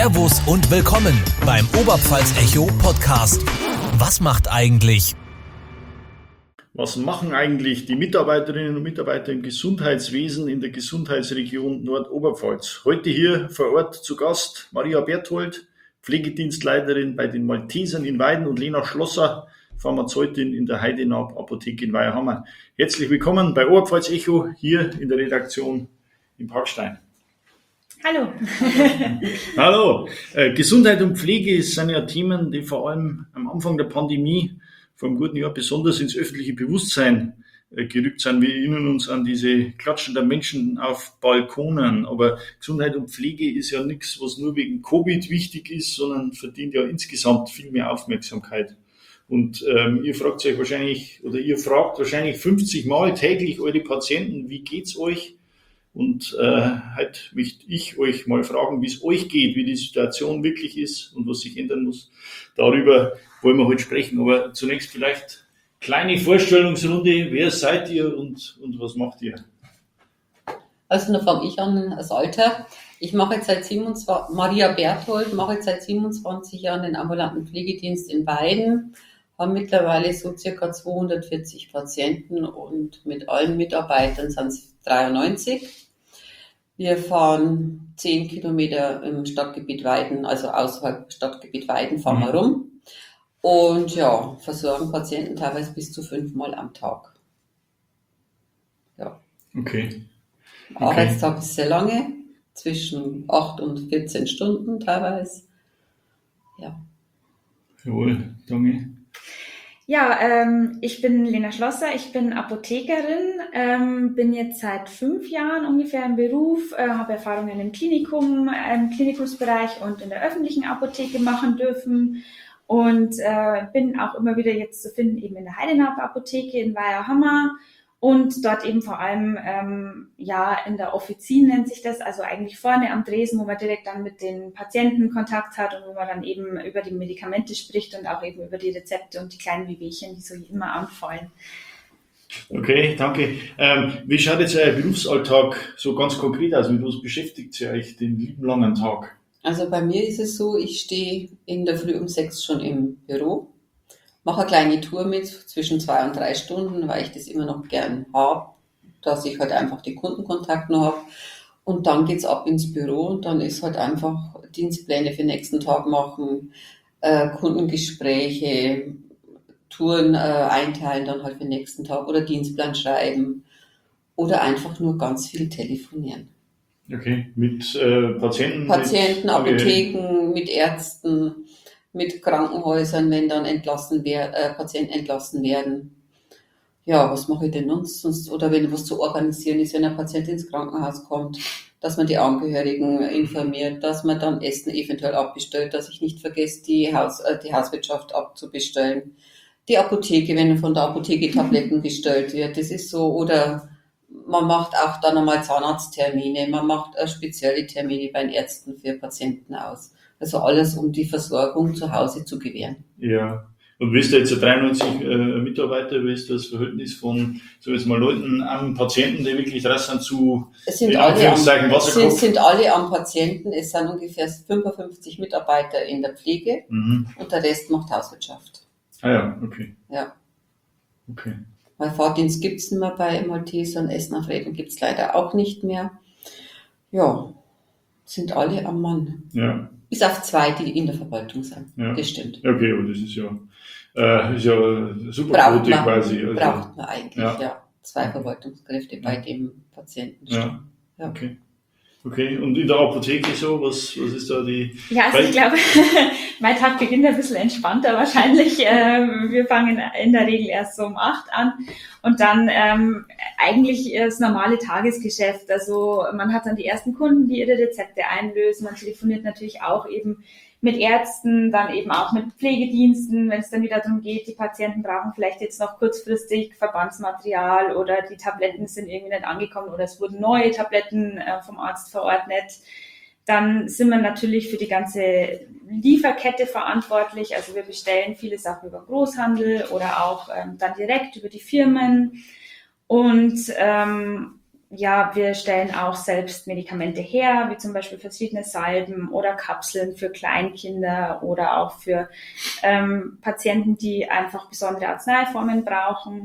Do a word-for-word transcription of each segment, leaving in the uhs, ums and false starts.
Servus und willkommen beim Oberpfalz-Echo Podcast. Was macht eigentlich? Was machen eigentlich die Mitarbeiterinnen und Mitarbeiter im Gesundheitswesen in der Gesundheitsregion Nordoberpfalz? Heute hier vor Ort zu Gast Maria Berthold, Pflegedienstleiterin bei den Maltesern in Weiden, und Lena Schlosser, Pharmazeutin in der Heidenab Apotheke in Weiherhammer. Herzlich willkommen bei Oberpfalz-Echo hier in der Redaktion in Parkstein. Hallo. Hallo. Äh, Gesundheit und Pflege sind ja Themen, die vor allem am Anfang der Pandemie vor einem guten Jahr besonders ins öffentliche Bewusstsein äh, gerückt sind. Wir erinnern uns an diese Klatschen der Menschen auf Balkonen. Aber Gesundheit und Pflege ist ja nichts, was nur wegen Covid wichtig ist, sondern verdient ja insgesamt viel mehr Aufmerksamkeit. Und ähm, ihr fragt euch wahrscheinlich, oder ihr fragt wahrscheinlich fünfzig Mal täglich eure Patienten, wie geht's euch? Und äh, heute möchte ich euch mal fragen, wie es euch geht, wie die Situation wirklich ist und was sich ändern muss. Darüber wollen wir heute sprechen. Aber zunächst vielleicht kleine Vorstellungsrunde. Wer seid ihr und, und was macht ihr? Also dann fange ich an, das Alter. Ich mache jetzt seit siebenundzwanzig, Maria Berthold, mache jetzt seit siebenundzwanzig Jahren den ambulanten Pflegedienst in Weiden. Haben mittlerweile so circa zweihundertvierzig Patienten und mit allen Mitarbeitern sind es dreiundneunzig. Wir fahren zehn Kilometer im Stadtgebiet Weiden, also außerhalb Stadtgebiet Weiden fahren wir rum. Und ja, versorgen Patienten teilweise bis zu fünfmal am Tag. Ja. Okay. Der Arbeitstag ist sehr lange, zwischen acht und vierzehn Stunden teilweise. Ja. Jawohl, danke. Ja, ähm, ich bin Lena Schlosser, ich bin Apothekerin, ähm, bin jetzt seit fünf Jahren ungefähr im Beruf, äh, habe Erfahrungen im Klinikum, im Klinikumsbereich und in der öffentlichen Apotheke machen dürfen und äh, bin auch immer wieder jetzt zu finden eben in der Heidenab Apotheke in Weiherhammer und dort eben vor allem ähm, ja in der Offizin nennt sich das, also eigentlich vorne am Dresen, wo man direkt dann mit den Patienten Kontakt hat und wo man dann eben über die Medikamente spricht und auch eben über die Rezepte und die kleinen Wehwehchen, die so immer anfallen. Okay, danke. Ähm, wie schaut jetzt euer Berufsalltag so ganz konkret aus? Mit was beschäftigt ihr euch den lieben langen Tag? Also bei mir ist es so, ich stehe in der Früh um sechs schon im Büro. Mache eine kleine Tour mit, zwischen zwei und drei Stunden, weil ich das immer noch gern habe, dass ich halt einfach den Kundenkontakt noch habe. Und dann geht's ab ins Büro und dann ist halt einfach Dienstpläne für den nächsten Tag machen, äh, Kundengespräche, Touren äh, einteilen dann halt für den nächsten Tag oder Dienstplan schreiben oder einfach nur ganz viel telefonieren. Okay, mit äh, Patienten? Patienten, mit Apotheken, mit Ärzten, mit Krankenhäusern, wenn dann entlassen wer, äh, Patienten entlassen werden. Ja, was mache ich denn sonst? sonst? Oder wenn was zu organisieren ist, wenn ein Patient ins Krankenhaus kommt, dass man die Angehörigen informiert, dass man dann Essen eventuell abbestellt, dass ich nicht vergesse, die, Haus, äh, die Hauswirtschaft abzubestellen. Die Apotheke, wenn von der Apotheke Tabletten bestellt wird, das ist so. Oder man macht auch dann einmal Zahnarzttermine, man macht äh, spezielle Termine bei den Ärzten für Patienten aus. Also alles, um die Versorgung zu Hause zu gewähren. Ja. Und wie ist da jetzt dreiundneunzig äh, Mitarbeiter, wie ist das Verhältnis von, so jetzt mal Leuten am Patienten, die wirklich draußen zu, es sind in alle Anführungszeichen, am, Wasserkopf? sind, sind alle am Patienten. Es sind ungefähr fünfundfünfzig Mitarbeiter in der Pflege mhm. und der Rest macht Hauswirtschaft. Ah ja, okay. Ja. Okay. Weil Fahrdienst gibt's nicht mehr bei Maltesern, Essen auf Rädern gibt's leider auch nicht mehr. Ja, sind alle am Mann. Ja. Bis auf zwei, die in der Verwaltung sind. Ja. Das stimmt. Okay, aber das ist ja, äh, ist ja super braucht Quote man, quasi. Also, braucht man eigentlich, ja. ja. Zwei Verwaltungskräfte bei dem Patienten. Ja. ja. Okay. Okay, und in der Apotheke so, was, was ist da die... Ja, also ich glaube, mein Tag beginnt ein bisschen entspannter wahrscheinlich. Wir fangen in der Regel erst so um acht an und dann ähm, eigentlich das normale Tagesgeschäft. Also man hat dann die ersten Kunden, die ihre Rezepte einlösen. Man telefoniert natürlich auch eben mit Ärzten, dann eben auch mit Pflegediensten, wenn es dann wieder darum geht, die Patienten brauchen vielleicht jetzt noch kurzfristig Verbandsmaterial oder die Tabletten sind irgendwie nicht angekommen oder es wurden neue Tabletten äh, vom Arzt verordnet. Dann sind wir natürlich für die ganze Lieferkette verantwortlich. Also wir bestellen viele Sachen über Großhandel oder auch ähm, dann direkt über die Firmen. Und ähm, ja, wir stellen auch selbst Medikamente her, wie zum Beispiel verschiedene Salben oder Kapseln für Kleinkinder oder auch für ähm, Patienten, die einfach besondere Arzneiformen brauchen.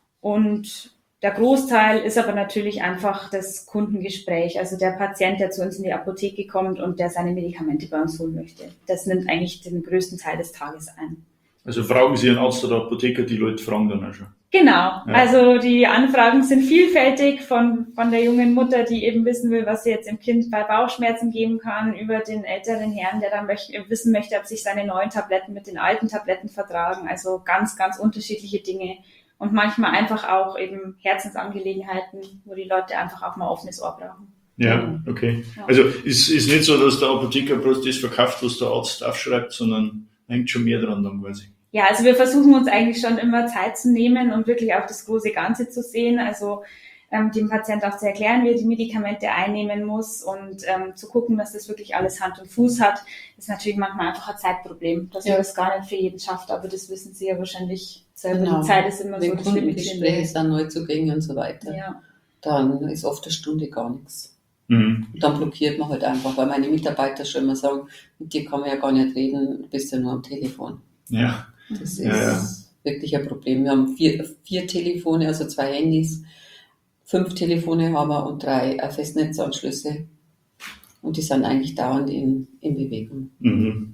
Und der Großteil ist aber natürlich einfach das Kundengespräch, also der Patient, der zu uns in die Apotheke kommt und der seine Medikamente bei uns holen möchte. Das nimmt eigentlich den größten Teil des Tages ein. Also fragen Sie einen Arzt oder Apotheker, die Leute fragen dann auch schon. Genau, Ja. Also die Anfragen sind vielfältig von, von der jungen Mutter, die eben wissen will, was sie jetzt dem Kind bei Bauchschmerzen geben kann, über den älteren Herrn, der dann möcht- wissen möchte, ob sich seine neuen Tabletten mit den alten Tabletten vertragen. Also ganz, ganz unterschiedliche Dinge. Und manchmal einfach auch eben Herzensangelegenheiten, wo die Leute einfach auch mal offenes Ohr brauchen. Ja, okay. Ja. Also ist ist nicht so, dass der Apotheker bloß das verkauft, was der Arzt aufschreibt, sondern hängt schon mehr dran dann quasi. Ja, also wir versuchen uns eigentlich schon immer Zeit zu nehmen und wirklich auch das große Ganze zu sehen. Also ähm, dem Patienten auch zu erklären, wie er die Medikamente einnehmen muss und ähm, zu gucken, dass das wirklich alles Hand und Fuß hat, ist natürlich manchmal einfach ein Zeitproblem, dass Ja. man das gar nicht für jeden schafft. Aber das wissen Sie ja wahrscheinlich selber. Genau. Die Zeit ist immer Wenn so das Limit. Kundengespräche sind, Neuzugänge und so weiter, Ja. dann ist oft eine Stunde gar nichts. Mhm. Und dann blockiert man halt einfach, weil meine Mitarbeiter schon immer sagen, mit dir kann man ja gar nicht reden, du bist ja nur am Telefon. Ja. Das ist Ja, ja. wirklich ein Problem. Wir haben vier, vier Telefone, also zwei Handys, fünf Telefone haben wir und drei äh, Festnetzanschlüsse. Und die sind eigentlich dauernd in, in Bewegung. Mhm.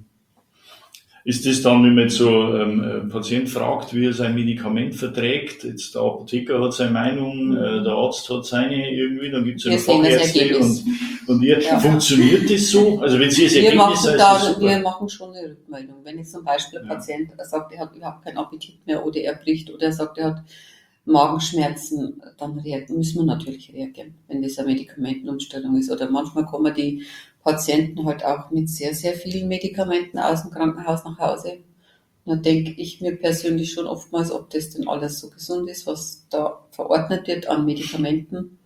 Ist das dann, wenn man jetzt so ähm, ein Patient fragt, wie er sein Medikament verträgt, jetzt der Apotheker hat seine Meinung, äh, der Arzt hat seine irgendwie, dann gibt es ja Wir noch sehen das Fachärzte Ergebnis. und, und ihr, Ja. funktioniert das so? Also wenn Sie das Wir Ergebnis machen, sagen, da, ist das wir super. machen schon eine Rückmeldung. Wenn jetzt zum Beispiel ein Ja. Patient sagt, er hat überhaupt keinen Appetit mehr oder er bricht oder er sagt, er hat Magenschmerzen, dann reagieren, müssen wir natürlich reagieren, wenn das eine Medikamentenumstellung ist. Oder manchmal kommen die Patienten halt auch mit sehr, sehr vielen Medikamenten aus dem Krankenhaus nach Hause. Dann denke ich mir persönlich schon oftmals, ob das denn alles so gesund ist, was da verordnet wird an Medikamenten.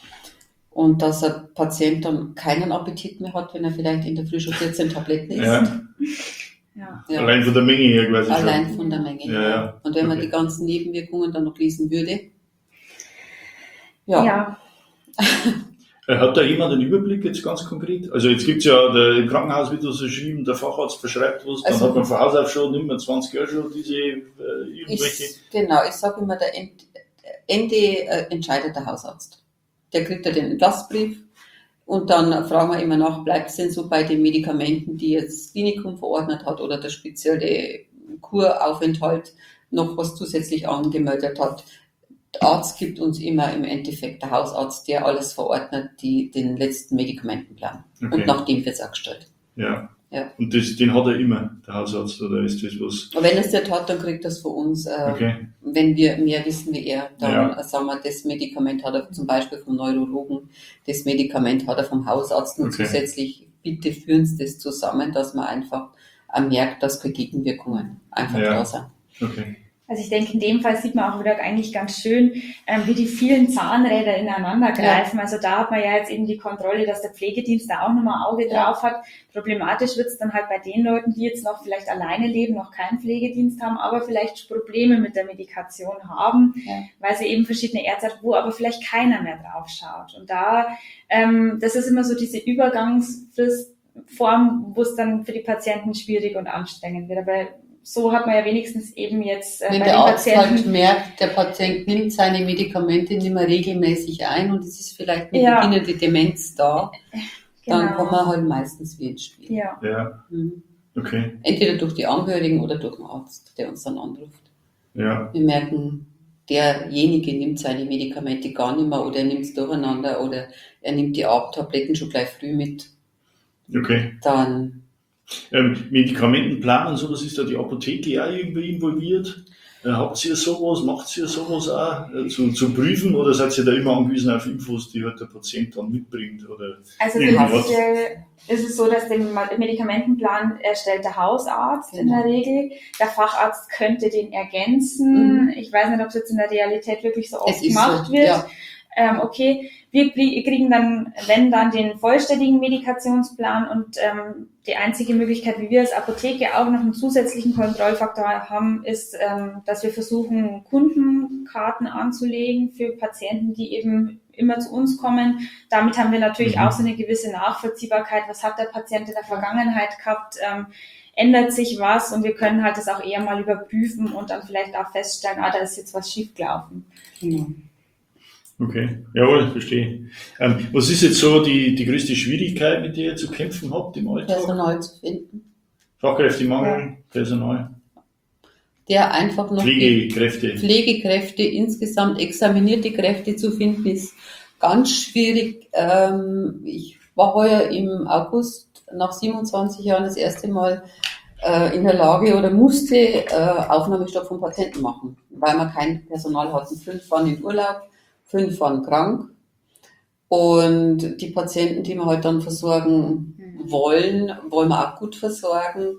Und dass ein Patient dann keinen Appetit mehr hat, wenn er vielleicht in der Früh schon vierzehn Tabletten isst. Ja. Ja. Ja. Allein von der Menge her quasi Allein schon. von der Menge. Ja, ja. Und wenn man Okay. die ganzen Nebenwirkungen dann noch lesen würde. Ja, Ja. Äh, Hat da jemand einen Überblick jetzt ganz konkret? Also jetzt gibt's ja, der, im Krankenhaus wird das geschrieben, der Facharzt verschreibt was, dann Also- hat man von Haus auf schon, nimmt man zwanzig Jahre schon diese äh, irgendwelche... ich, genau, ich sage immer, der End, Ende äh, entscheidet der Hausarzt. Der kriegt ja den Entlassbrief und dann fragen wir immer nach, bleibt es denn so bei den Medikamenten, die jetzt das Klinikum verordnet hat oder der spezielle Kuraufenthalt noch was zusätzlich angemeldet hat. Der Arzt gibt uns immer im Endeffekt der Hausarzt, der alles verordnet, die, den letzten Medikamentenplan. Okay. Und nach dem wird es auch gestellt. Ja. Ja. Und das, den hat er immer, der Hausarzt, oder ist das was? Und wenn er es nicht hat, dann kriegt er es von uns. Äh, Okay. Wenn wir mehr wissen wie er, dann Ja. äh, sagen wir, das Medikament hat er zum Beispiel vom Neurologen, das Medikament hat er vom Hausarzt und Okay. zusätzlich bitte führen Sie das zusammen, dass man einfach äh, merkt, dass keine Gegenwirkungen einfach Ja. da sind. Okay. Also ich denke, in dem Fall sieht man auch wieder eigentlich ganz schön, ähm, wie die vielen Zahnräder ineinander greifen. Also da hat man ja jetzt eben die Kontrolle, dass der Pflegedienst da auch nochmal Auge Ja. drauf hat. Problematisch wird es dann halt bei den Leuten, die jetzt noch vielleicht alleine leben, noch keinen Pflegedienst haben, aber vielleicht Probleme mit der Medikation haben, Ja. weil sie eben verschiedene Ärzte hat, wo aber vielleicht keiner mehr drauf schaut. Und da, ähm, das ist immer so diese Übergangsfristform, wo es dann für die Patienten schwierig und anstrengend wird. Aber so hat man ja wenigstens eben jetzt äh, Wenn bei der den Arzt Patienten... halt merkt, der Patient nimmt seine Medikamente nicht mehr regelmäßig ein und es ist vielleicht eine Ja. beginnende Demenz da, dann Genau. kommen wir halt meistens wie ins Spiel. Ja. Ja, Mhm. okay. Entweder durch die Angehörigen oder durch den Arzt, der uns dann anruft. Ja, Wir merken, derjenige nimmt seine Medikamente gar nicht mehr oder er nimmt es durcheinander oder er nimmt die Abendtabletten schon gleich früh mit. okay. Dann, Ähm, Medikamentenplan und sowas, ist da die Apotheke auch irgendwie involviert? Äh, habt ihr sowas, macht ihr sowas auch äh, zu, zu prüfen oder seid ihr da immer angewiesen auf Infos, die halt der Patient dann mitbringt? Oder Also irgendwas? prinzipiell ist es so, dass den Medikamentenplan erstellt der Hausarzt in Genau. der Regel. Der Facharzt könnte den ergänzen. Mhm. Ich weiß nicht, ob es jetzt in der Realität wirklich so es oft ist gemacht so, wird. ja, Ähm, okay, wir krie- kriegen dann, wenn dann, den vollständigen Medikationsplan und ähm, die einzige Möglichkeit, wie wir als Apotheke auch noch einen zusätzlichen Kontrollfaktor haben, ist, ähm, dass wir versuchen, Kundenkarten anzulegen für Patienten, die eben immer zu uns kommen. Damit haben wir natürlich Mhm. auch so eine gewisse Nachvollziehbarkeit. Was hat der Patient in der Vergangenheit gehabt? Ähm, ändert sich was? Und wir können halt das auch eher mal überprüfen und dann vielleicht auch feststellen, ah, da ist jetzt was schiefgelaufen. Genau. Okay, jawohl, verstehe. Ähm, was ist jetzt so die, die größte Schwierigkeit, mit der ihr zu kämpfen habt im Alltag? Personal zu finden, Fachkräftemangel, Personal, der einfach noch die Pflegekräfte. Pflegekräfte, insgesamt examinierte Kräfte zu finden, ist ganz schwierig. Ähm, ich war heuer im August nach siebenundzwanzig Jahren das erste Mal äh, in der Lage oder musste äh, Aufnahmestopp von Patienten machen, weil wir kein Personal hatten. Fünf waren in Urlaub, fünf waren krank. Und die Patienten, die wir halt dann versorgen wollen, wollen wir auch gut versorgen.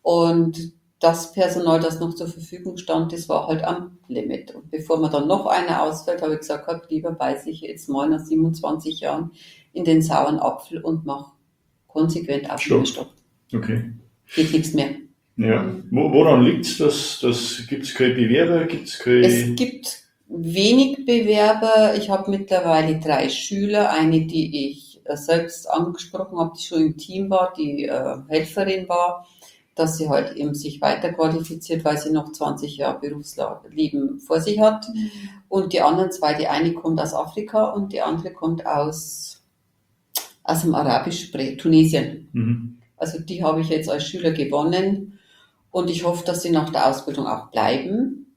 Und das Personal, das noch zur Verfügung stand, das war halt am Limit. Und bevor mir dann noch einer ausfällt, habe ich gesagt, gehabt, lieber beiße ich jetzt mal nach siebenundzwanzig Jahren in den sauren Apfel und mache konsequent Aufnahmestopp. Okay. Geht nichts mehr. Ja. Wo, woran liegt es? Das, das, gibt es keine Bewerber? Gibt's keine... Es gibt wenig Bewerber. Ich habe mittlerweile drei Schüler. Eine, die ich äh, selbst angesprochen habe, die schon im Team war, die äh, Helferin war, dass sie halt eben sich weiterqualifiziert, weil sie noch zwanzig Jahre Berufsleben vor sich hat. Und die anderen zwei, die eine kommt aus Afrika und die andere kommt aus, aus dem arabisch Tunesien. Mhm. Also die habe ich jetzt als Schüler gewonnen und ich hoffe, dass sie nach der Ausbildung auch bleiben,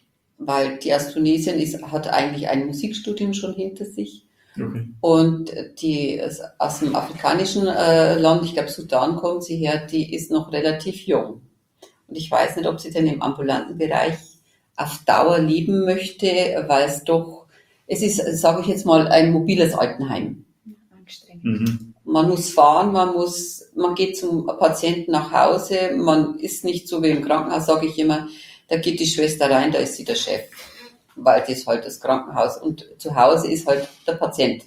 weil die aus Tunesien ist, hat eigentlich ein Musikstudium schon hinter sich. Okay. Und die aus dem afrikanischen äh, Land, ich glaube Sudan kommt sie her, die ist noch relativ jung. Und ich weiß nicht, ob sie denn im ambulanten Bereich auf Dauer leben möchte, weil es doch, es ist, sage ich jetzt mal, ein mobiles Altenheim. Anstrengend. Mhm. Man muss fahren, man muss, man geht zum Patienten nach Hause, man ist nicht so wie im Krankenhaus, sage ich immer, da geht die Schwester rein, da ist sie der Chef. Weil das halt das Krankenhaus und zu Hause ist halt der Patient.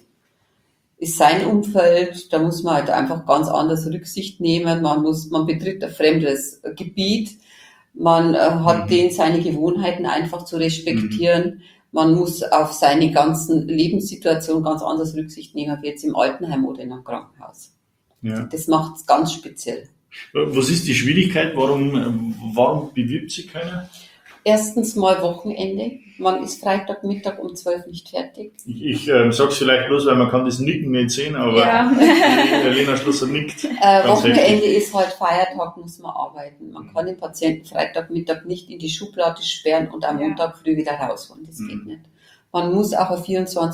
Ist sein Umfeld, da muss man halt einfach ganz anders Rücksicht nehmen, man muss, man betritt ein fremdes Gebiet, man äh, hat Mhm. den seine Gewohnheiten einfach zu respektieren, man muss auf seine ganzen Lebenssituationen ganz anders Rücksicht nehmen, wie jetzt im Altenheim oder in einem Krankenhaus. Ja. Das macht es ganz speziell. Was ist die Schwierigkeit? Warum, warum bewirbt sich keiner? Erstens mal Wochenende. Man ist Freitagmittag um zwölf nicht fertig. Ich, ich ähm, sage es vielleicht bloß, weil man kann das Nicken nicht sehen, aber Ja. die Lena Schlosser nickt. Äh, Ganz Wochenende heftig. ist halt Feiertag, muss man arbeiten. Man kann den Patienten Freitagmittag nicht in die Schublade sperren und am Ja. Montag früh wieder rausholen. Das Mhm. geht nicht. Man muss auch eine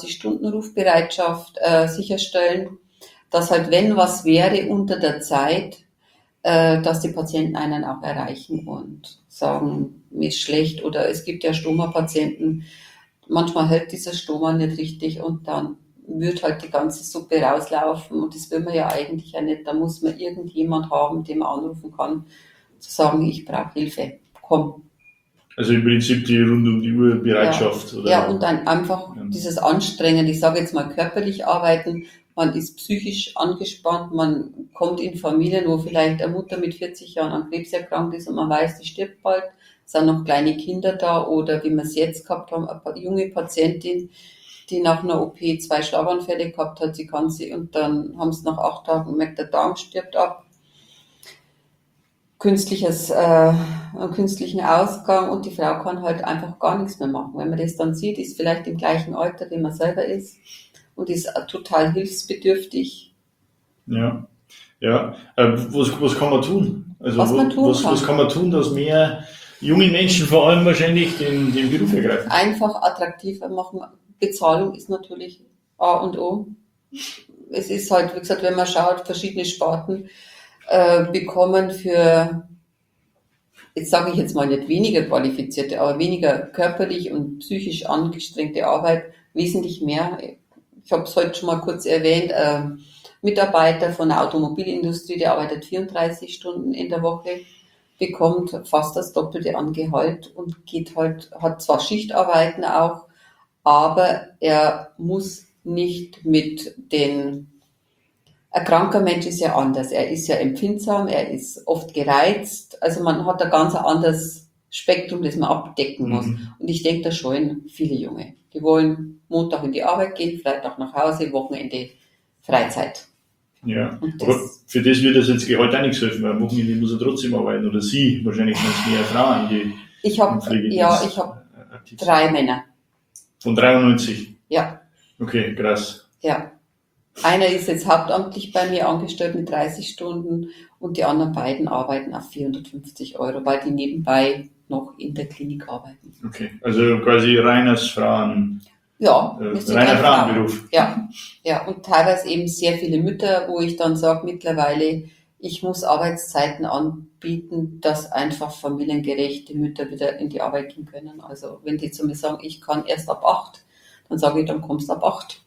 vierundzwanzig-Stunden-Rufbereitschaft äh, sicherstellen, dass halt, wenn was wäre unter der Zeit, äh, dass die Patienten einen auch erreichen und sagen, mir ist schlecht, oder es gibt ja Stoma-Patienten, manchmal hält dieser Stoma nicht richtig und dann wird halt die ganze Suppe rauslaufen und das will man ja eigentlich ja nicht. Da muss man irgendjemand haben, den man anrufen kann, zu sagen, ich brauche Hilfe, komm. Also im Prinzip die rund um die Uhr Bereitschaft. Ja, oder? ja, und dann einfach Ja. dieses Anstrengen, ich sage jetzt mal körperlich arbeiten, man ist psychisch angespannt, man kommt in Familien, wo vielleicht eine Mutter mit vierzig Jahren an Krebs erkrankt ist und man weiß, die stirbt bald, sind noch kleine Kinder da oder wie wir es jetzt gehabt haben, eine junge Patientin, die nach einer O P zwei Schlaganfälle gehabt hat, sie kann sie und dann haben sie nach acht Tagen gemerkt, der Darm stirbt ab. Künstliches, äh, einen künstlichen Ausgang und die Frau kann halt einfach gar nichts mehr machen. Wenn man das dann sieht, ist vielleicht im gleichen Alter, wie man selber ist und ist total hilfsbedürftig. Ja, ja. Äh, was, was kann man tun? Also Was man tun was, kann. was kann man tun, dass mehr junge Menschen vor allem wahrscheinlich den, den Beruf ergreifen? Einfach attraktiver machen. Bezahlung ist natürlich A und O. Es ist halt, wie gesagt, wenn man schaut, verschiedene Sparten äh, bekommen für, jetzt sage ich jetzt mal nicht weniger qualifizierte, aber weniger körperlich und psychisch angestrengte Arbeit wesentlich mehr. Ich habe es heute schon mal kurz erwähnt, äh, Mitarbeiter von der Automobilindustrie, der arbeitet vierunddreißig Stunden in der Woche, bekommt fast das Doppelte an Gehalt und geht halt, hat zwar Schichtarbeiten auch, aber er muss nicht mit den, ein kranker Mensch ist ja anders, er ist ja empfindsam, er ist oft gereizt, also man hat ein ganz anderes Spektrum, das man abdecken muss. Mhm. Und ich denke, da scheuen viele Junge. Die wollen Montag in die Arbeit gehen, Freitag nach Hause, Wochenende Freizeit. Ja, Und aber das- für das wird das jetzt Gehalt auch nichts helfen, weil am Wochenende muss er trotzdem arbeiten, oder sie, wahrscheinlich sind es mehr Frauen, die Ich im habe Pflegedienst ja, ich habe aktiv sind. drei Männer. Von dreiundneunzig? Ja, Okay, krass. ja. Einer ist jetzt hauptamtlich bei mir angestellt mit dreißig Stunden und die anderen beiden arbeiten auf vierhundertfünfzig Euro, weil die nebenbei noch in der Klinik arbeiten. Okay, also quasi reines Frauen, Ja, äh, wir sind reiner ein Frauen. Frauenberuf. Ja, ja, und teilweise eben sehr viele Mütter, wo ich dann sage mittlerweile, ich muss Arbeitszeiten anbieten, dass einfach familiengerechte Mütter wieder in die Arbeit gehen können. Also wenn die zu mir sagen, ich kann erst ab acht, dann sage ich, dann kommst du ab acht.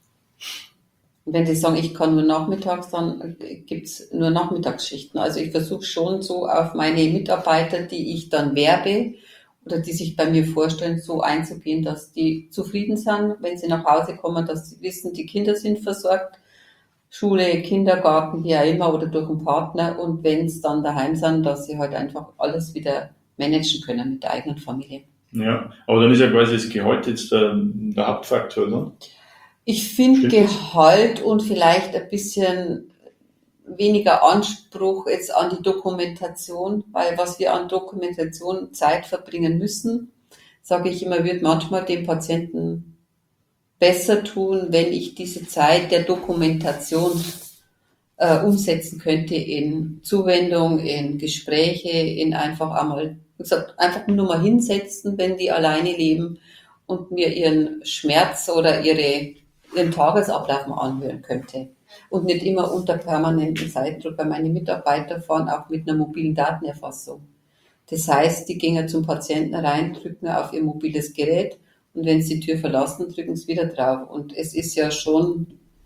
Und wenn die sagen, ich kann nur nachmittags, dann gibt's nur Nachmittagsschichten. Also ich versuche schon so auf meine Mitarbeiter, die ich dann werbe oder die sich bei mir vorstellen, so einzugehen, dass die zufrieden sind, wenn sie nach Hause kommen, dass sie wissen, die Kinder sind versorgt, Schule, Kindergarten, wie auch immer, oder durch einen Partner. Und wenn es dann daheim sind, dass sie halt einfach alles wieder managen können mit der eigenen Familie. Ja, aber dann ist ja quasi das Gehalt jetzt der, der Hauptfaktor, ne? Ich finde Stimmt das? Gehalt und vielleicht ein bisschen weniger Anspruch jetzt an die Dokumentation, weil was wir an Dokumentation Zeit verbringen müssen, sage ich immer, wird manchmal dem Patienten besser tun, wenn ich diese Zeit der Dokumentation äh, umsetzen könnte in Zuwendung, in Gespräche, in einfach einmal, wie gesagt, einfach nur mal hinsetzen, wenn die alleine leben und mir ihren Schmerz oder ihre, ihren Tagesablauf mal anhören könnte. Und nicht immer unter permanentem Zeitdruck, weil meine Mitarbeiter fahren auch mit einer mobilen Datenerfassung. Das heißt, die gehen ja zum Patienten rein, drücken auf ihr mobiles Gerät und wenn sie die Tür verlassen, drücken sie wieder drauf. Und es ist ja schon,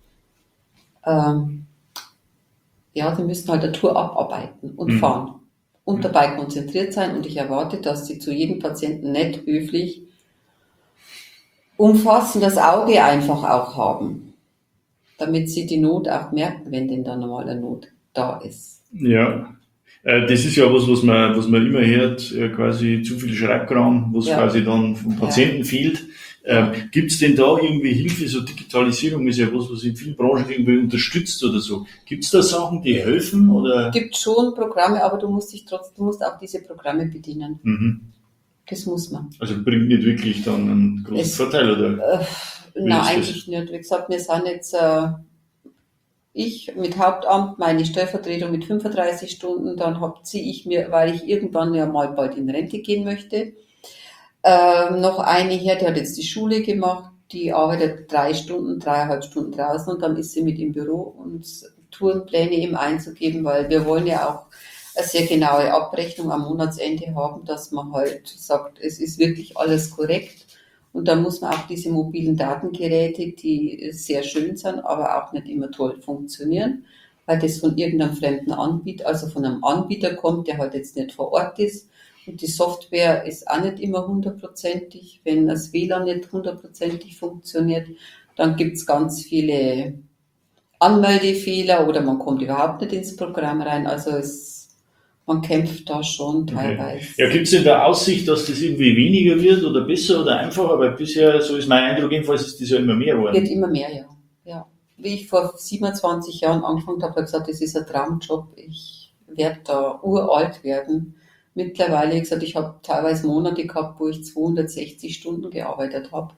ähm, ja, sie müssen halt eine Tour abarbeiten und Mhm. fahren und Mhm. dabei konzentriert sein. Und ich erwarte, dass sie zu jedem Patienten nett, höflich, umfassendes Auge einfach auch haben, damit sie die Not auch merken, wenn denn dann mal eine Not da ist. Ja, äh, das ist ja was, was man, was man immer hört, äh, quasi zu viel Schreibkram, was Ja. quasi dann vom Patienten fehlt. Ähm, Gibt es denn da irgendwie Hilfe? So Digitalisierung ist ja was, was in vielen Branchen irgendwie unterstützt oder so. Gibt es da Sachen, die helfen? Oder? Es gibt schon Programme, aber du musst dich trotzdem, du musst auch diese Programme bedienen. Mhm. Das muss man. Also bringt nicht wirklich dann einen großen Es- Vorteil, oder? Äh, Wie nein, ist das? eigentlich nicht. Wie gesagt, wir sind jetzt, äh, ich mit Hauptamt, meine Stellvertretung mit fünfunddreißig Stunden, dann hab, ziehe ich mir, weil ich irgendwann ja mal bald in Rente gehen möchte, ähm, noch eine her, die hat jetzt die Schule gemacht, die arbeitet drei Stunden, dreieinhalb Stunden draußen und dann ist sie mit im Büro und Tourenpläne eben einzugeben, weil wir wollen ja auch eine sehr genaue Abrechnung am Monatsende haben, dass man halt sagt, es ist wirklich alles korrekt. Und da muss man auch diese mobilen Datengeräte, die sehr schön sind, aber auch nicht immer toll funktionieren, weil das von irgendeinem fremden Anbieter, also von einem Anbieter kommt, der halt jetzt nicht vor Ort ist. Und die Software ist auch nicht immer hundertprozentig. Wenn das W L A N nicht hundertprozentig funktioniert, dann gibt's ganz viele Anmeldefehler oder man kommt überhaupt nicht ins Programm rein. Also es, man kämpft da schon teilweise. Ja, gibt es denn da Aussicht, dass das irgendwie weniger wird oder besser oder einfacher? Weil bisher, so ist mein Eindruck, jedenfalls ist das ja immer mehr geworden. Wird immer mehr, ja. ja. Wie ich vor siebenundzwanzig Jahren angefangen habe, habe ich gesagt, das ist ein Traumjob. Ich werde da uralt werden. Mittlerweile, ich gesagt, ich habe teilweise Monate gehabt, wo ich zweihundertsechzig Stunden gearbeitet habe.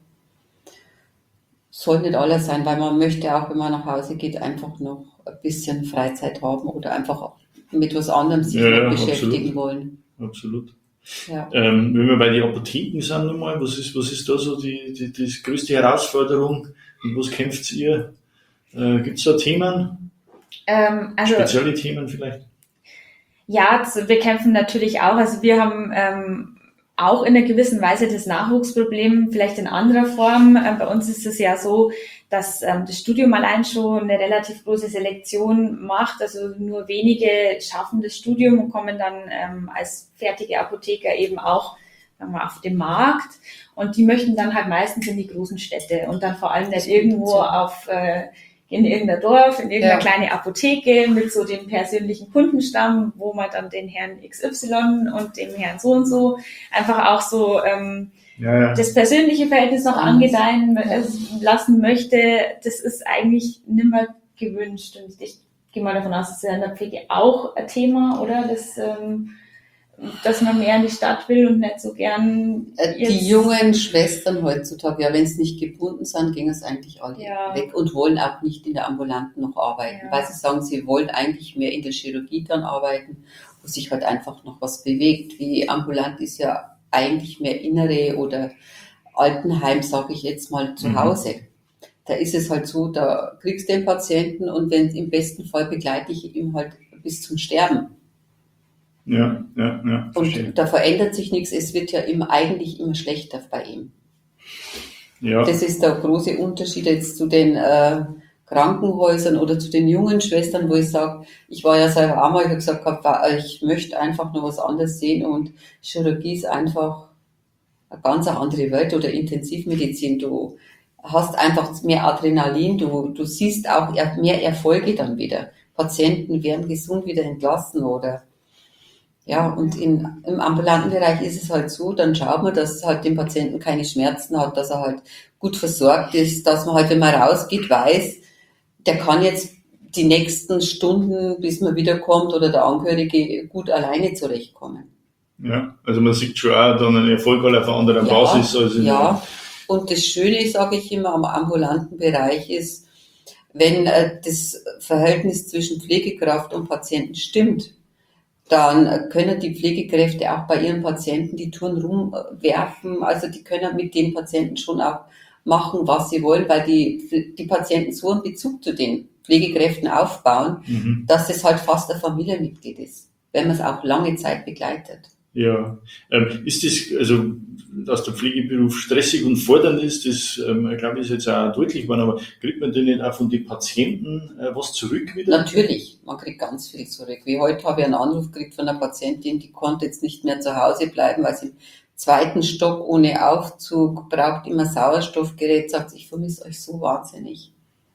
Soll nicht alles sein, weil man möchte auch, wenn man nach Hause geht, einfach noch ein bisschen Freizeit haben oder einfach mit was anderem sich Ja, noch ja, beschäftigen absolut. wollen. Absolut. Ja. Ähm, wenn wir bei den Apotheken sind nochmal, was ist, was ist da so die, die, die größte Herausforderung und was kämpft ihr? Äh, Gibt es da Themen, Ähm, also spezielle Themen vielleicht? ja, z- wir kämpfen natürlich auch. Also wir haben ähm, auch in einer gewissen Weise das Nachwuchsproblem, vielleicht in anderer Form. Ähm, bei uns ist es ja so, dass ähm, das Studium allein schon eine relativ große Selektion macht. Also nur wenige schaffen das Studium und kommen dann ähm, als fertige Apotheker eben auch sagen wir, auf den Markt. Und die möchten dann halt meistens in die großen Städte und dann vor allem nicht irgendwo auf äh, in irgendein Dorf, in irgendeine Ja. kleine Apotheke mit so dem persönlichen Kundenstamm, wo man dann den Herrn X Y und dem Herrn so und so einfach auch so ähm, Ja, ja. das persönliche Verhältnis noch angedeihen äh, lassen möchte. Das ist eigentlich nimmer gewünscht. Und ich gehe mal davon aus, das ist ja in der Pflege auch ein Thema, oder? Das, ähm, dass man mehr in die Stadt will und nicht so gern Äh, jetzt- Die jungen Schwestern heutzutage, ja, wenn sie nicht gebunden sind, gehen es eigentlich alle Ja. weg und wollen auch nicht in der Ambulanten noch arbeiten, Ja. weil sie sagen, sie wollen eigentlich mehr in der Chirurgie dann arbeiten, wo sich halt einfach noch was bewegt. Wie ambulant ist ja eigentlich mehr Innere oder Altenheim, sage ich jetzt mal, zu Mhm. Hause. Da ist es halt so, da kriegst du den Patienten und wenn im besten Fall begleite ich ihn halt bis zum Sterben. Ja, ja, ja. Verstehe. Und da verändert sich nichts, es wird ja immer, eigentlich immer schlechter bei ihm. Ja, Das ist der große Unterschied jetzt zu den äh, Krankenhäusern oder zu den jungen Schwestern, wo ich sage, ich war ja selber auch mal, ich habe gesagt, gehabt, ich möchte einfach nur was anderes sehen und Chirurgie ist einfach eine ganz andere Welt oder Intensivmedizin. Du hast einfach mehr Adrenalin, du, du siehst auch mehr Erfolge dann wieder. Patienten werden gesund wieder entlassen oder ja, und in, im ambulanten Bereich ist es halt so, dann schaut man, dass halt dem Patienten keine Schmerzen hat, dass er halt gut versorgt ist, dass man halt, wenn man rausgeht, weiß, der kann jetzt die nächsten Stunden, bis man wiederkommt oder der Angehörige gut alleine zurechtkommen. ja. Also man sieht schon auch dann einen Erfolg halt auf einer anderen Basis als in ja. Und das Schöne, sage ich immer, am ambulanten Bereich ist, wenn äh, das Verhältnis zwischen Pflegekraft und Patienten stimmt, dann können die Pflegekräfte auch bei ihren Patienten die Touren rumwerfen. Also die können mit den Patienten schon auch machen, was sie wollen, weil die, die Patienten so einen Bezug zu den Pflegekräften aufbauen, Mhm. dass es halt fast ein Familienmitglied ist, wenn man es auch lange Zeit begleitet. Ja, ähm, ist das, also, dass der Pflegeberuf stressig und fordernd ist, das, ähm, ich glaube, ist jetzt auch deutlich geworden, aber kriegt man denn nicht auch von den Patienten äh, was zurück wieder? Natürlich, man kriegt ganz viel zurück. Wie heute habe ich einen Anruf gekriegt von einer Patientin, die konnte jetzt nicht mehr zu Hause bleiben, weil sie im zweiten Stock ohne Aufzug braucht, immer Sauerstoffgerät, sagt, ich vermisse euch so wahnsinnig.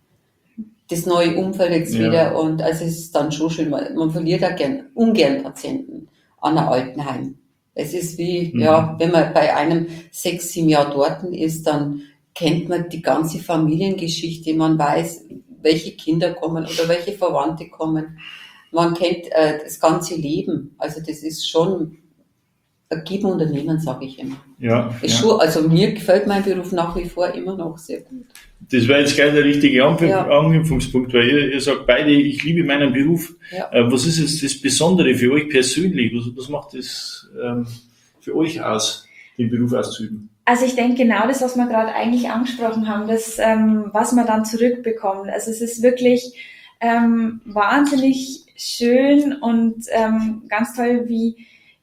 Das neue Umfeld jetzt Ja. wieder und also es ist dann schon schön, man, man verliert auch gern, ungern Patienten an einem Altenheim. Es ist wie, Mhm. ja, wenn man bei einem sechs, sieben Jahr dort ist, dann kennt man die ganze Familiengeschichte, man weiß, welche Kinder kommen oder welche Verwandte kommen. Man kennt äh, das ganze Leben. Also das ist schon ein Geben und ein Nehmen, sage ich immer. Ja, Ist ja. schon, also mir gefällt mein Beruf nach wie vor immer noch sehr gut. Das wäre jetzt gleich der richtige Anknüpf- Ja. Anknüpfungspunkt, weil ihr, ihr sagt beide, ich liebe meinen Beruf. Ja. Äh, was ist jetzt das Besondere für euch persönlich? Was, was macht das ähm, für euch aus, den Beruf auszuüben? Also ich denke genau das, was wir gerade eigentlich angesprochen haben, das, ähm, was man dann zurückbekommt. Also es ist wirklich ähm, wahnsinnig schön und ähm, ganz toll, wie,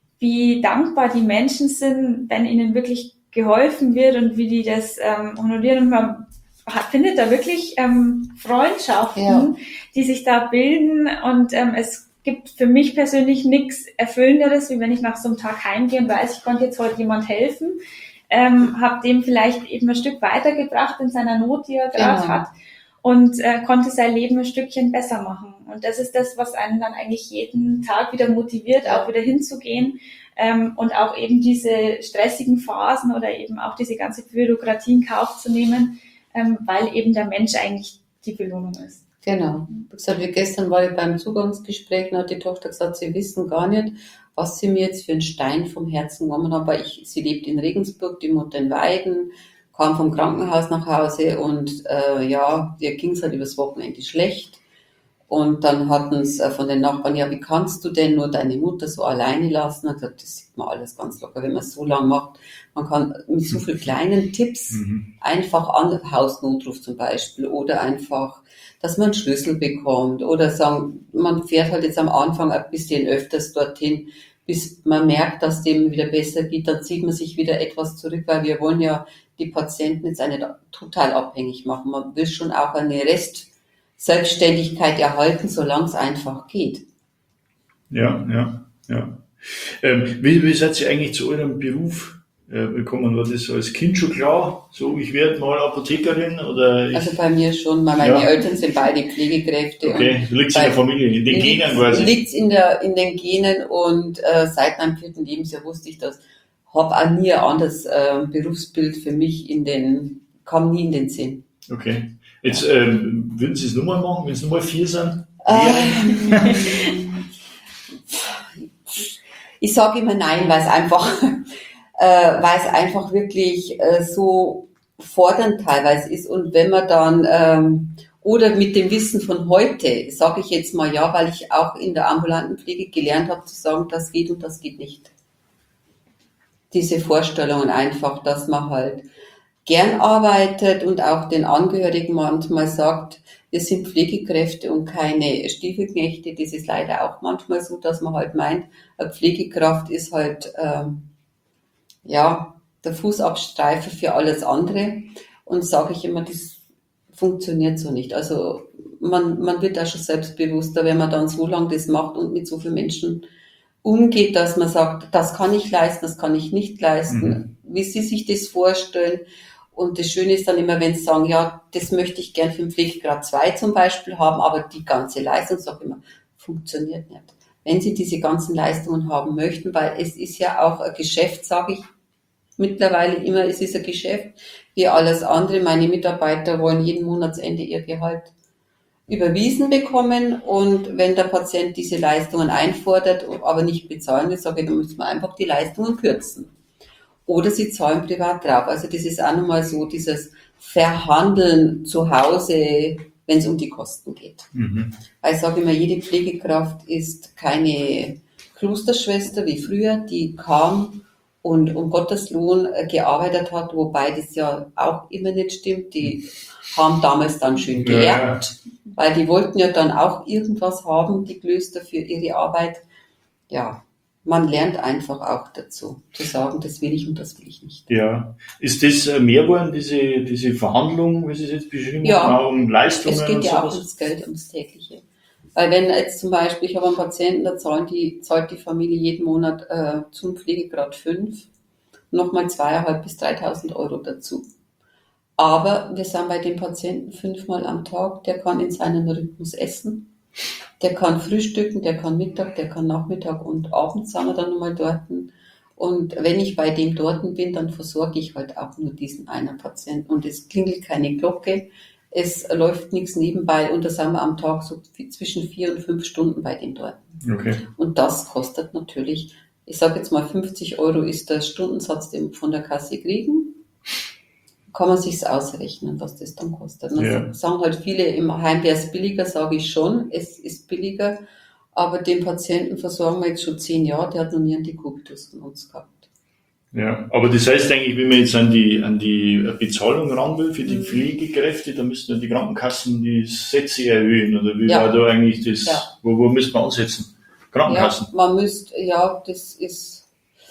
wie dankbar die Menschen sind, wenn ihnen wirklich geholfen wird und wie die das ähm, honorieren. Und man hat, findet da wirklich ähm, Freundschaften, Ja. die sich da bilden. Und ähm, es gibt für mich persönlich nichts Erfüllenderes, wie wenn ich nach so einem Tag heimgehe und weiß, ich konnte jetzt heute jemand helfen. Ähm, habe dem vielleicht eben ein Stück weitergebracht in seiner Not, die er gerade Genau. hat und äh, konnte sein Leben ein Stückchen besser machen. Und das ist das, was einen dann eigentlich jeden Tag wieder motiviert, Ja. auch wieder hinzugehen ähm, und auch eben diese stressigen Phasen oder eben auch diese ganze Bürokratie in Kauf zu nehmen, ähm, weil eben der Mensch eigentlich die Belohnung ist. Genau. Wie gesagt, wie gestern war ich beim Zugangsgespräch und hat die Tochter gesagt, sie wissen gar nicht, was sie mir jetzt für einen Stein vom Herzen genommen haben, weil ich, sie lebt in Regensburg, die Mutter in Weiden, kam vom Krankenhaus nach Hause und äh, ja, ihr ging es halt übers Wochenende schlecht. Und dann hatten es äh, von den Nachbarn, ja, wie kannst du denn nur deine Mutter so alleine lassen? Und gesagt, das sieht man alles ganz locker, wenn man es so lang macht. Man kann mit so vielen kleinen Tipps Mhm. einfach an Hausnotruf zum Beispiel oder einfach, dass man einen Schlüssel bekommt oder sagen, man fährt halt jetzt am Anfang ein bisschen öfters dorthin, bis man merkt, dass dem wieder besser geht, dann zieht man sich wieder etwas zurück, weil wir wollen ja die Patienten jetzt auch nicht total abhängig machen. Man will schon auch eine Rest-Selbstständigkeit erhalten, solange es einfach geht. Ja, ja, ja. Ähm, wie, wie seid ihr eigentlich zu eurem Beruf äh, bekommen? War das so als Kind schon klar? So, ich werde mal Apothekerin oder ich, Also bei mir schon, weil meine Ja. Eltern sind beide Pflegekräfte. okay, liegt in bei- der Familie, in den Genen quasi. Liegt in, der, in den Genen und äh, seit meinem vierten Lebensjahr wusste ich das. Habe auch nie ein anderes äh, Berufsbild für mich in den, kam nie in den Sinn. Okay. Jetzt ähm, würden Sie es nochmal machen, wenn es nochmal vier sind? Ähm, ich sage immer nein, weil es einfach, äh, weil es einfach wirklich äh, so fordernd teilweise ist. Und wenn man dann, ähm, oder mit dem Wissen von heute, sage ich jetzt mal ja, weil ich auch in der ambulanten Pflege gelernt habe zu sagen, das geht und das geht nicht. Diese Vorstellungen einfach, dass man halt gern arbeitet und auch den Angehörigen manchmal sagt, wir sind Pflegekräfte und keine Stiefelknechte. Das ist leider auch manchmal so, dass man halt meint, eine Pflegekraft ist halt ähm, ja der Fußabstreifer für alles andere. Und sage ich immer, das funktioniert so nicht. Also man, man wird da schon selbstbewusster, wenn man dann so lange das macht und mit so vielen Menschen umgeht, dass man sagt, das kann ich leisten, das kann ich nicht leisten, wie sie sich das vorstellen. Und das Schöne ist dann immer, wenn sie sagen, ja, das möchte ich gern für den Pflegegrad zwei zum Beispiel haben, aber die ganze Leistung, sage ich immer, funktioniert nicht. Wenn sie diese ganzen Leistungen haben möchten, weil es ist ja auch ein Geschäft, sage ich mittlerweile immer, es ist ein Geschäft, wie alles andere. Meine Mitarbeiter wollen jeden Monatsende ihr Gehalt überwiesen bekommen und wenn der Patient diese Leistungen einfordert, aber nicht bezahlen will, sage ich, dann müssen wir einfach die Leistungen kürzen. Oder sie zahlen privat drauf. Also das ist auch nochmal so dieses Verhandeln zu Hause, wenn es um die Kosten geht. Mhm. Weil ich sage immer, jede Pflegekraft ist keine Klosterschwester wie früher, die kam und um Gottes Lohn gearbeitet hat, wobei das ja auch immer nicht stimmt. Die haben damals dann schön geerbt, Ja. weil die wollten ja dann auch irgendwas haben, die Klöster, für ihre Arbeit. Ja, man lernt einfach auch dazu, zu sagen, das will ich und das will ich nicht. Ja. Ist das äh, mehr geworden, diese, diese Verhandlung, wie Sie es jetzt beschrieben Ja. haben, auch um Leistungen Es geht und ja auch sowas? ums Geld, ums tägliche. Weil wenn jetzt zum Beispiel, ich habe einen Patienten, da zahlen die, zahlt die Familie jeden Monat äh, zum Pflegegrad fünf nochmal zweitausendfünfhundert bis dreitausend Euro dazu. Aber wir sind bei dem Patienten fünfmal am Tag, der kann in seinem Rhythmus essen, der kann frühstücken, der kann Mittag, der kann Nachmittag und abends sind wir dann nochmal dort. Und wenn ich bei dem dort bin, dann versorge ich halt auch nur diesen einen Patienten. Und es klingelt keine Glocke, es läuft nichts nebenbei und da sind wir am Tag so zwischen vier und fünf Stunden bei dem dort. Okay. Und das kostet natürlich, ich sage jetzt mal fünfzig Euro ist der Stundensatz, den wir von der Kasse kriegen. Kann man sich's ausrechnen, was das dann kostet. Und Ja. dann sagen halt viele, im Heim wäre es billiger, sage ich schon, es ist billiger, aber den Patienten versorgen wir jetzt schon zehn Jahre, der hat noch nie einen Dekubitus von uns gehabt. Ja, aber das heißt eigentlich, wenn man jetzt an die, an die Bezahlung ran will für die Mhm. Pflegekräfte, dann müssten ja die Krankenkassen die Sätze erhöhen, oder wie Ja. war da eigentlich das, Ja. wo, wo müsste man ansetzen? Krankenkassen? Ja, man müsste, ja, das ist,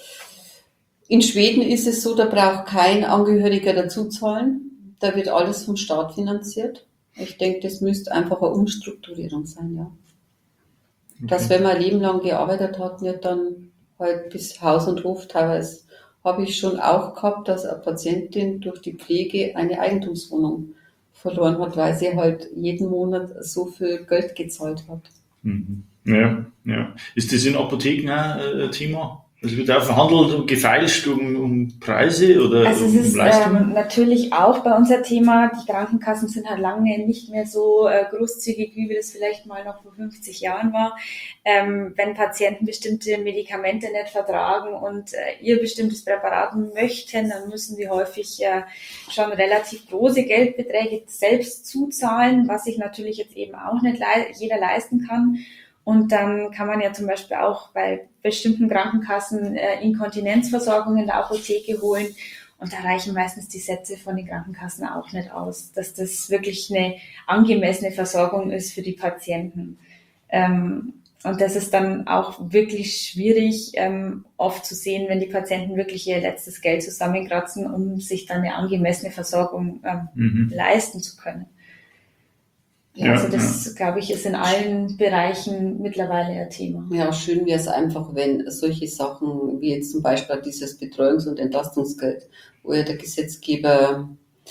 in Schweden ist es so, da braucht kein Angehöriger dazu zahlen, da wird alles vom Staat finanziert. Ich denke, das müsste einfach eine Umstrukturierung sein, ja. Dass, wenn man ein Leben lang gearbeitet hat, nicht dann halt bis Haus und Hof teilweise, habe ich schon auch gehabt, dass eine Patientin durch die Pflege eine Eigentumswohnung verloren hat, weil sie halt jeden Monat so viel Geld gezahlt hat. Mhm. Ja, ja. Ist das in Apotheken auch äh, ein Thema? Also wird auch verhandelt und gefeilscht um, um Preise oder Also es um ist Leistungen? ähm, natürlich auch bei unser Thema, die Krankenkassen sind halt lange nicht mehr so äh, großzügig, wie wir das vielleicht mal noch vor fünfzig Jahren war. Ähm, wenn Patienten bestimmte Medikamente nicht vertragen und äh, ihr bestimmtes Präparat möchten, dann müssen die häufig äh, schon relativ große Geldbeträge selbst zuzahlen, was sich natürlich jetzt eben auch nicht le- jeder leisten kann. Und dann kann man ja zum Beispiel auch bei bestimmten Krankenkassen äh, Inkontinenzversorgung in der Apotheke holen. Und da reichen meistens die Sätze von den Krankenkassen auch nicht aus, dass das wirklich eine angemessene Versorgung ist für die Patienten. Ähm, und das ist dann auch wirklich schwierig, ähm, oft zu sehen, wenn die Patienten wirklich ihr letztes Geld zusammenkratzen, um sich dann eine angemessene Versorgung ähm, Mhm. leisten zu können. Ja, also das, ja. glaube ich, ist in allen Bereichen mittlerweile ein Thema. Ja, schön wäre es einfach, wenn solche Sachen wie jetzt zum Beispiel dieses Betreuungs- und Entlastungsgeld, wo ja der Gesetzgeber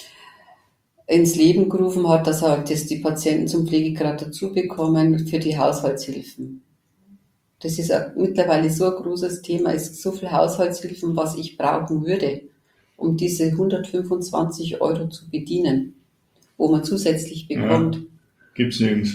ins Leben gerufen hat, dass halt das die Patienten zum Pflegegrad dazu bekommen für die Haushaltshilfen. Das ist auch mittlerweile so ein großes Thema, es gibt so viel Haushaltshilfen, was ich brauchen würde, um diese hundertfünfundzwanzig Euro zu bedienen, wo man zusätzlich bekommt. Ja, gibt's nirgends.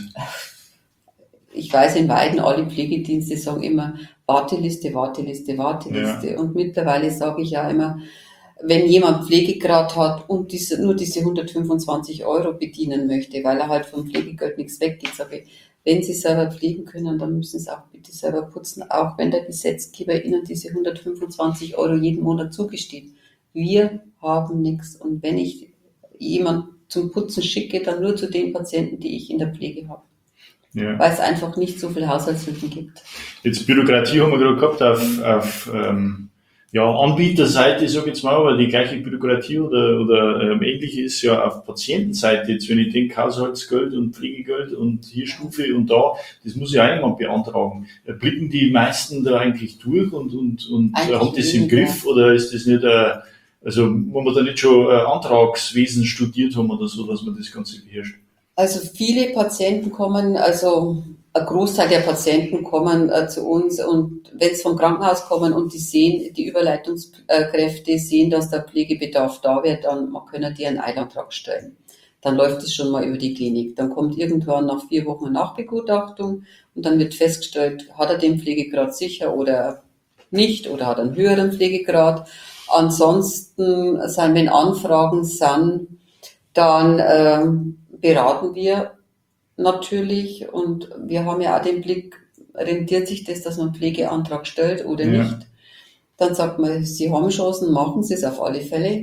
Ich weiß, in Weiden alle Pflegedienste sagen immer Warteliste, Warteliste, Warteliste. Ja. Und mittlerweile sage ich ja immer, wenn jemand Pflegegrad hat und diese, nur diese hundertfünfundzwanzig Euro bedienen möchte, weil er halt vom Pflegegeld nichts weggeht, sage ich, wenn Sie selber pflegen können, dann müssen Sie auch bitte selber putzen, auch wenn der Gesetzgeber Ihnen diese hundertfünfundzwanzig Euro jeden Monat zugesteht. Wir haben nichts. Und wenn ich jemanden zum Putzen schicke, dann nur zu den Patienten, die ich in der Pflege habe. Ja. Weil es einfach nicht so viel Haushaltshilfen gibt. Jetzt Bürokratie haben wir gerade gehabt auf, auf ähm, ja, Anbieterseite, sage ich jetzt mal, aber die gleiche Bürokratie oder, oder ähm, ähnliche ist ja auf Patientenseite. Jetzt, wenn ich denke, Haushaltsgeld und Pflegegeld und hier Stufe und da, das muss ja auch jemand beantragen. Blicken die meisten da eigentlich durch und, und, und haben das im Griff oder ist das nicht ein, also, wo man da nicht schon äh, Antragswesen studiert haben oder so, dass man das Ganze beherrscht? Also viele Patienten kommen, also ein Großteil der Patienten kommen äh, zu uns und wenn sie vom Krankenhaus kommen und die sehen, die Überleitungskräfte sehen, dass der Pflegebedarf da wird, dann können die einen Eilantrag stellen. Dann läuft es schon mal über die Klinik. Dann kommt irgendwann nach vier Wochen eine Nachbegutachtung und dann wird festgestellt, hat er den Pflegegrad sicher oder nicht oder hat er einen höheren Pflegegrad. Ansonsten, wenn Anfragen sind, dann äh, beraten wir natürlich und wir haben ja auch den Blick, rentiert sich das, dass man einen Pflegeantrag stellt oder ja. nicht. Dann sagt man, Sie haben Chancen, machen Sie es auf alle Fälle.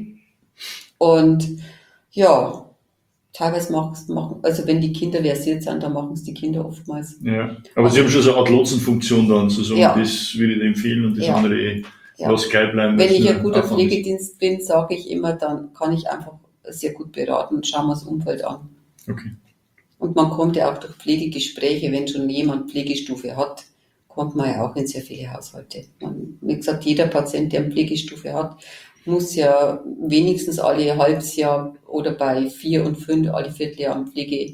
Und ja, teilweise machen, also wenn die Kinder versiert sind, dann machen es die Kinder oftmals. Ja, aber also, Sie haben schon so eine Art Lotsenfunktion dann, zu sagen, ja. das würde ich empfehlen und das ja. andere eh, ja. lass gleich bleiben. Wenn ich ein guter Pflegedienst bin, sage ich immer, dann kann ich einfach sehr gut beraten und schauen wir das Umfeld an. Okay. Und man kommt ja auch durch Pflegegespräche, wenn schon jemand Pflegestufe hat, kommt man ja auch in sehr viele Haushalte. Man, wie gesagt, jeder Patient, der eine Pflegestufe hat, muss ja wenigstens alle halbes Jahr oder bei vier und fünf alle Vierteljahr einen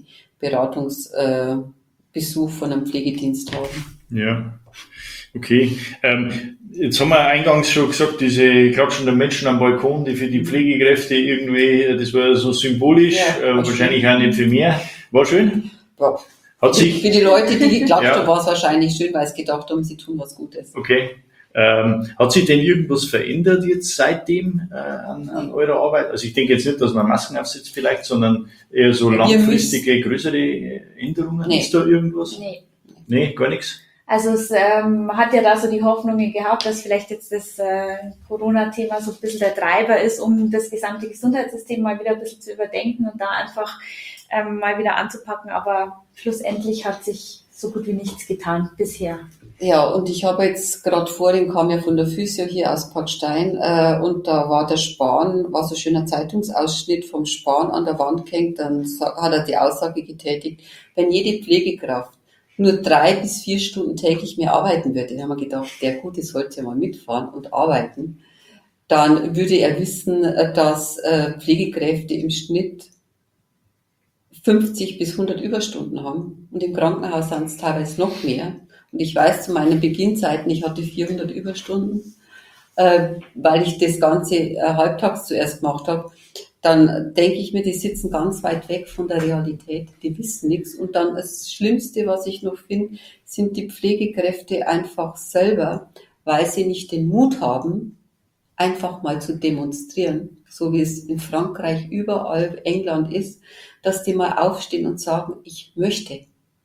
Pflegeberatungsbesuch äh, von einem Pflegedienst haben. Ja, okay. Ähm, jetzt haben wir eingangs schon gesagt, diese klatschenden Menschen am Balkon, die für die Pflegekräfte irgendwie, das war so symbolisch, ja, äh, wahrscheinlich auch nicht für mehr. War schön? Ja. Hat sich, für die Leute, die geklatscht haben, ja. war es wahrscheinlich schön, weil sie gedacht haben, sie tun was Gutes. Okay. Ähm, hat sich denn irgendwas verändert jetzt seitdem äh, an, an eurer Arbeit? Also ich denke jetzt nicht, dass man Masken aufsetzt vielleicht, sondern eher so langfristige, größere Änderungen. Nee. Ist da irgendwas? Nee. Nee, gar nichts? Also es ähm, hat ja da so die Hoffnungen gehabt, dass vielleicht jetzt das äh, Corona-Thema so ein bisschen der Treiber ist, um das gesamte Gesundheitssystem mal wieder ein bisschen zu überdenken und da einfach ähm, mal wieder anzupacken. Aber schlussendlich hat sich so gut wie nichts getan bisher. Ja, und ich habe jetzt gerade vorhin, kam ja von der Physio hier aus Packstein äh, und da war der Spahn, war so ein schöner Zeitungsausschnitt vom Spahn an der Wand gehängt, dann hat er die Aussage getätigt, wenn jede Pflegekraft nur drei bis vier Stunden täglich mehr arbeiten würde, dann haben wir gedacht, der Gute sollte ja mal mitfahren und arbeiten, dann würde er wissen, dass äh, Pflegekräfte im Schnitt fünfzig bis hundert Überstunden haben und im Krankenhaus sind es teilweise noch mehr. Und ich weiß, zu meinen Beginnzeiten, ich hatte vierhundert Überstunden, äh, weil ich das Ganze äh, halbtags zuerst gemacht habe. Dann denke ich mir, die sitzen ganz weit weg von der Realität, die wissen nichts. Und dann das Schlimmste, was ich noch finde, sind die Pflegekräfte einfach selber, weil sie nicht den Mut haben, einfach mal zu demonstrieren, so wie es in Frankreich, überall, England ist, dass die mal aufstehen und sagen, ich möchte.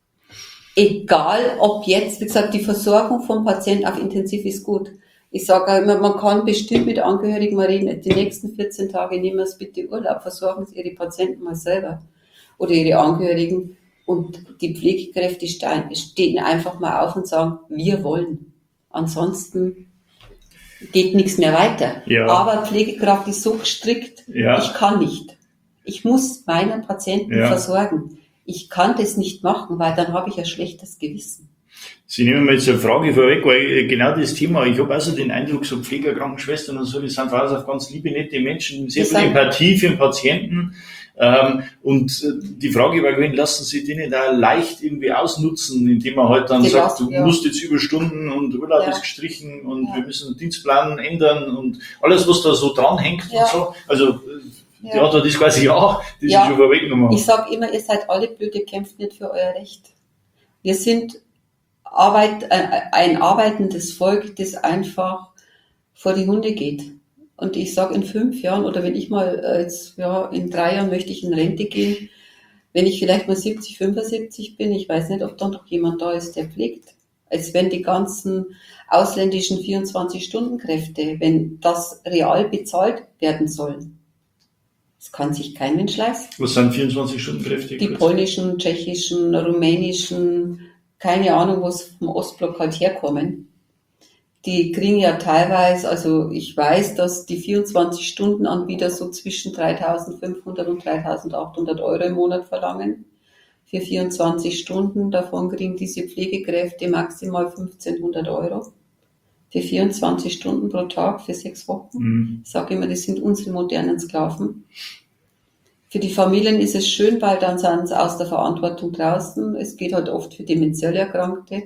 Egal, ob jetzt, wie gesagt, die Versorgung vom Patienten auf Intensiv ist gut. Ich sage immer, man kann bestimmt mit Angehörigen mal reden, die nächsten vierzehn Tage nehmen Sie bitte Urlaub, versorgen Sie Ihre Patienten mal selber oder Ihre Angehörigen. Und die Pflegekräfte stehen einfach mal auf und sagen, wir wollen. Ansonsten geht nichts mehr weiter. Ja. Aber Pflegekraft ist so gestrickt, ja. ich kann nicht. Ich muss meinen Patienten ja. versorgen. Ich kann das nicht machen, weil dann habe ich ein schlechtes Gewissen. Sie nehmen mir jetzt eine Frage vorweg, weil genau das Thema, ich habe also den Eindruck, so Pfleger, Krankenschwestern und so, die sind voraus auf ganz liebe, nette Menschen, sehr Die viel sind- Empathie für den Patienten. Ähm, und äh, die Frage war gewesen, lassen Sie denen da leicht irgendwie ausnutzen, indem man halt dann Die sagt, lassen, du ja. musst jetzt Überstunden und Urlaub Ja. ist gestrichen und Ja. wir müssen den Dienstplan ändern und alles, was da so dranhängt Ja. und so. Also, äh, Ja. ja, da das quasi ja, das Ja. ich schon vorweggenommen Ich habe. sage immer, ihr seid alle blöd, ihr kämpft nicht für euer Recht. Wir sind Arbeit, äh, ein arbeitendes Volk, das einfach vor die Hunde geht. Und ich sage in fünf Jahren oder wenn ich mal äh, jetzt, ja, in drei Jahren möchte ich in Rente gehen, wenn ich vielleicht mal siebzig, fünfundsiebzig bin, ich weiß nicht, ob dann noch jemand da ist, der pflegt. Als wenn die ganzen ausländischen vierundzwanzig-Stunden-Kräfte, wenn das real bezahlt werden soll. Das kann sich kein Mensch leisten. Was sind vierundzwanzig Stunden Kräfte? Die polnischen, tschechischen, rumänischen, keine Ahnung, wo es vom Ostblock halt herkommen. Die kriegen ja teilweise, also ich weiß, dass die vierundzwanzig-Stunden-Anbieter so zwischen dreitausendfünfhundert und dreitausendachthundert Euro im Monat verlangen. Für vierundzwanzig Stunden, davon kriegen diese Pflegekräfte maximal fünfzehnhundert Euro. Für vierundzwanzig Stunden pro Tag, für sechs Wochen. Mhm. Ich sage immer, das sind unsere modernen Sklaven. Für die Familien ist es schön, weil dann sind sie aus der Verantwortung draußen. Es geht halt oft für demenziell Erkrankte.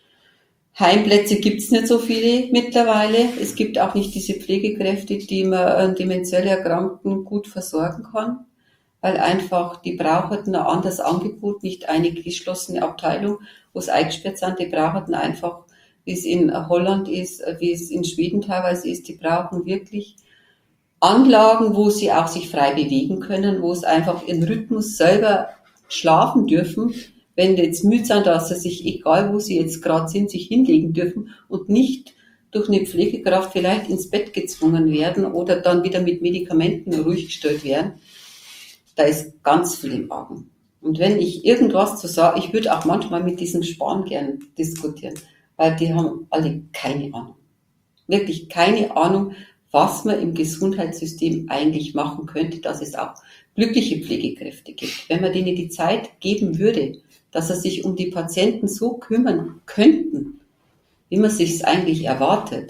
Heimplätze gibt's nicht so viele mittlerweile. Es gibt auch nicht diese Pflegekräfte, die man einen demenziell Erkrankten gut versorgen kann, weil einfach die brauchen ein anderes Angebot, nicht eine geschlossene Abteilung, wo es eingesperrt sind. Die brauchen einfach, wie es in Holland ist, wie es in Schweden teilweise ist, die brauchen wirklich Anlagen, wo sie auch sich frei bewegen können, wo es einfach ihren Rhythmus selber schlafen dürfen, wenn die jetzt müde sind, dass sie sich, egal wo sie jetzt gerade sind, sich hinlegen dürfen und nicht durch eine Pflegekraft vielleicht ins Bett gezwungen werden oder dann wieder mit Medikamenten ruhig gestellt werden. Da ist ganz viel im Argen. Und wenn ich irgendwas zu sagen, ich würde auch manchmal mit diesem Spahn gern diskutieren, weil die haben alle keine Ahnung. Wirklich keine Ahnung, was man im Gesundheitssystem eigentlich machen könnte, dass es auch glückliche Pflegekräfte gibt. Wenn man denen die Zeit geben würde, dass sie sich um die Patienten so kümmern könnten, wie man sich es eigentlich erwartet.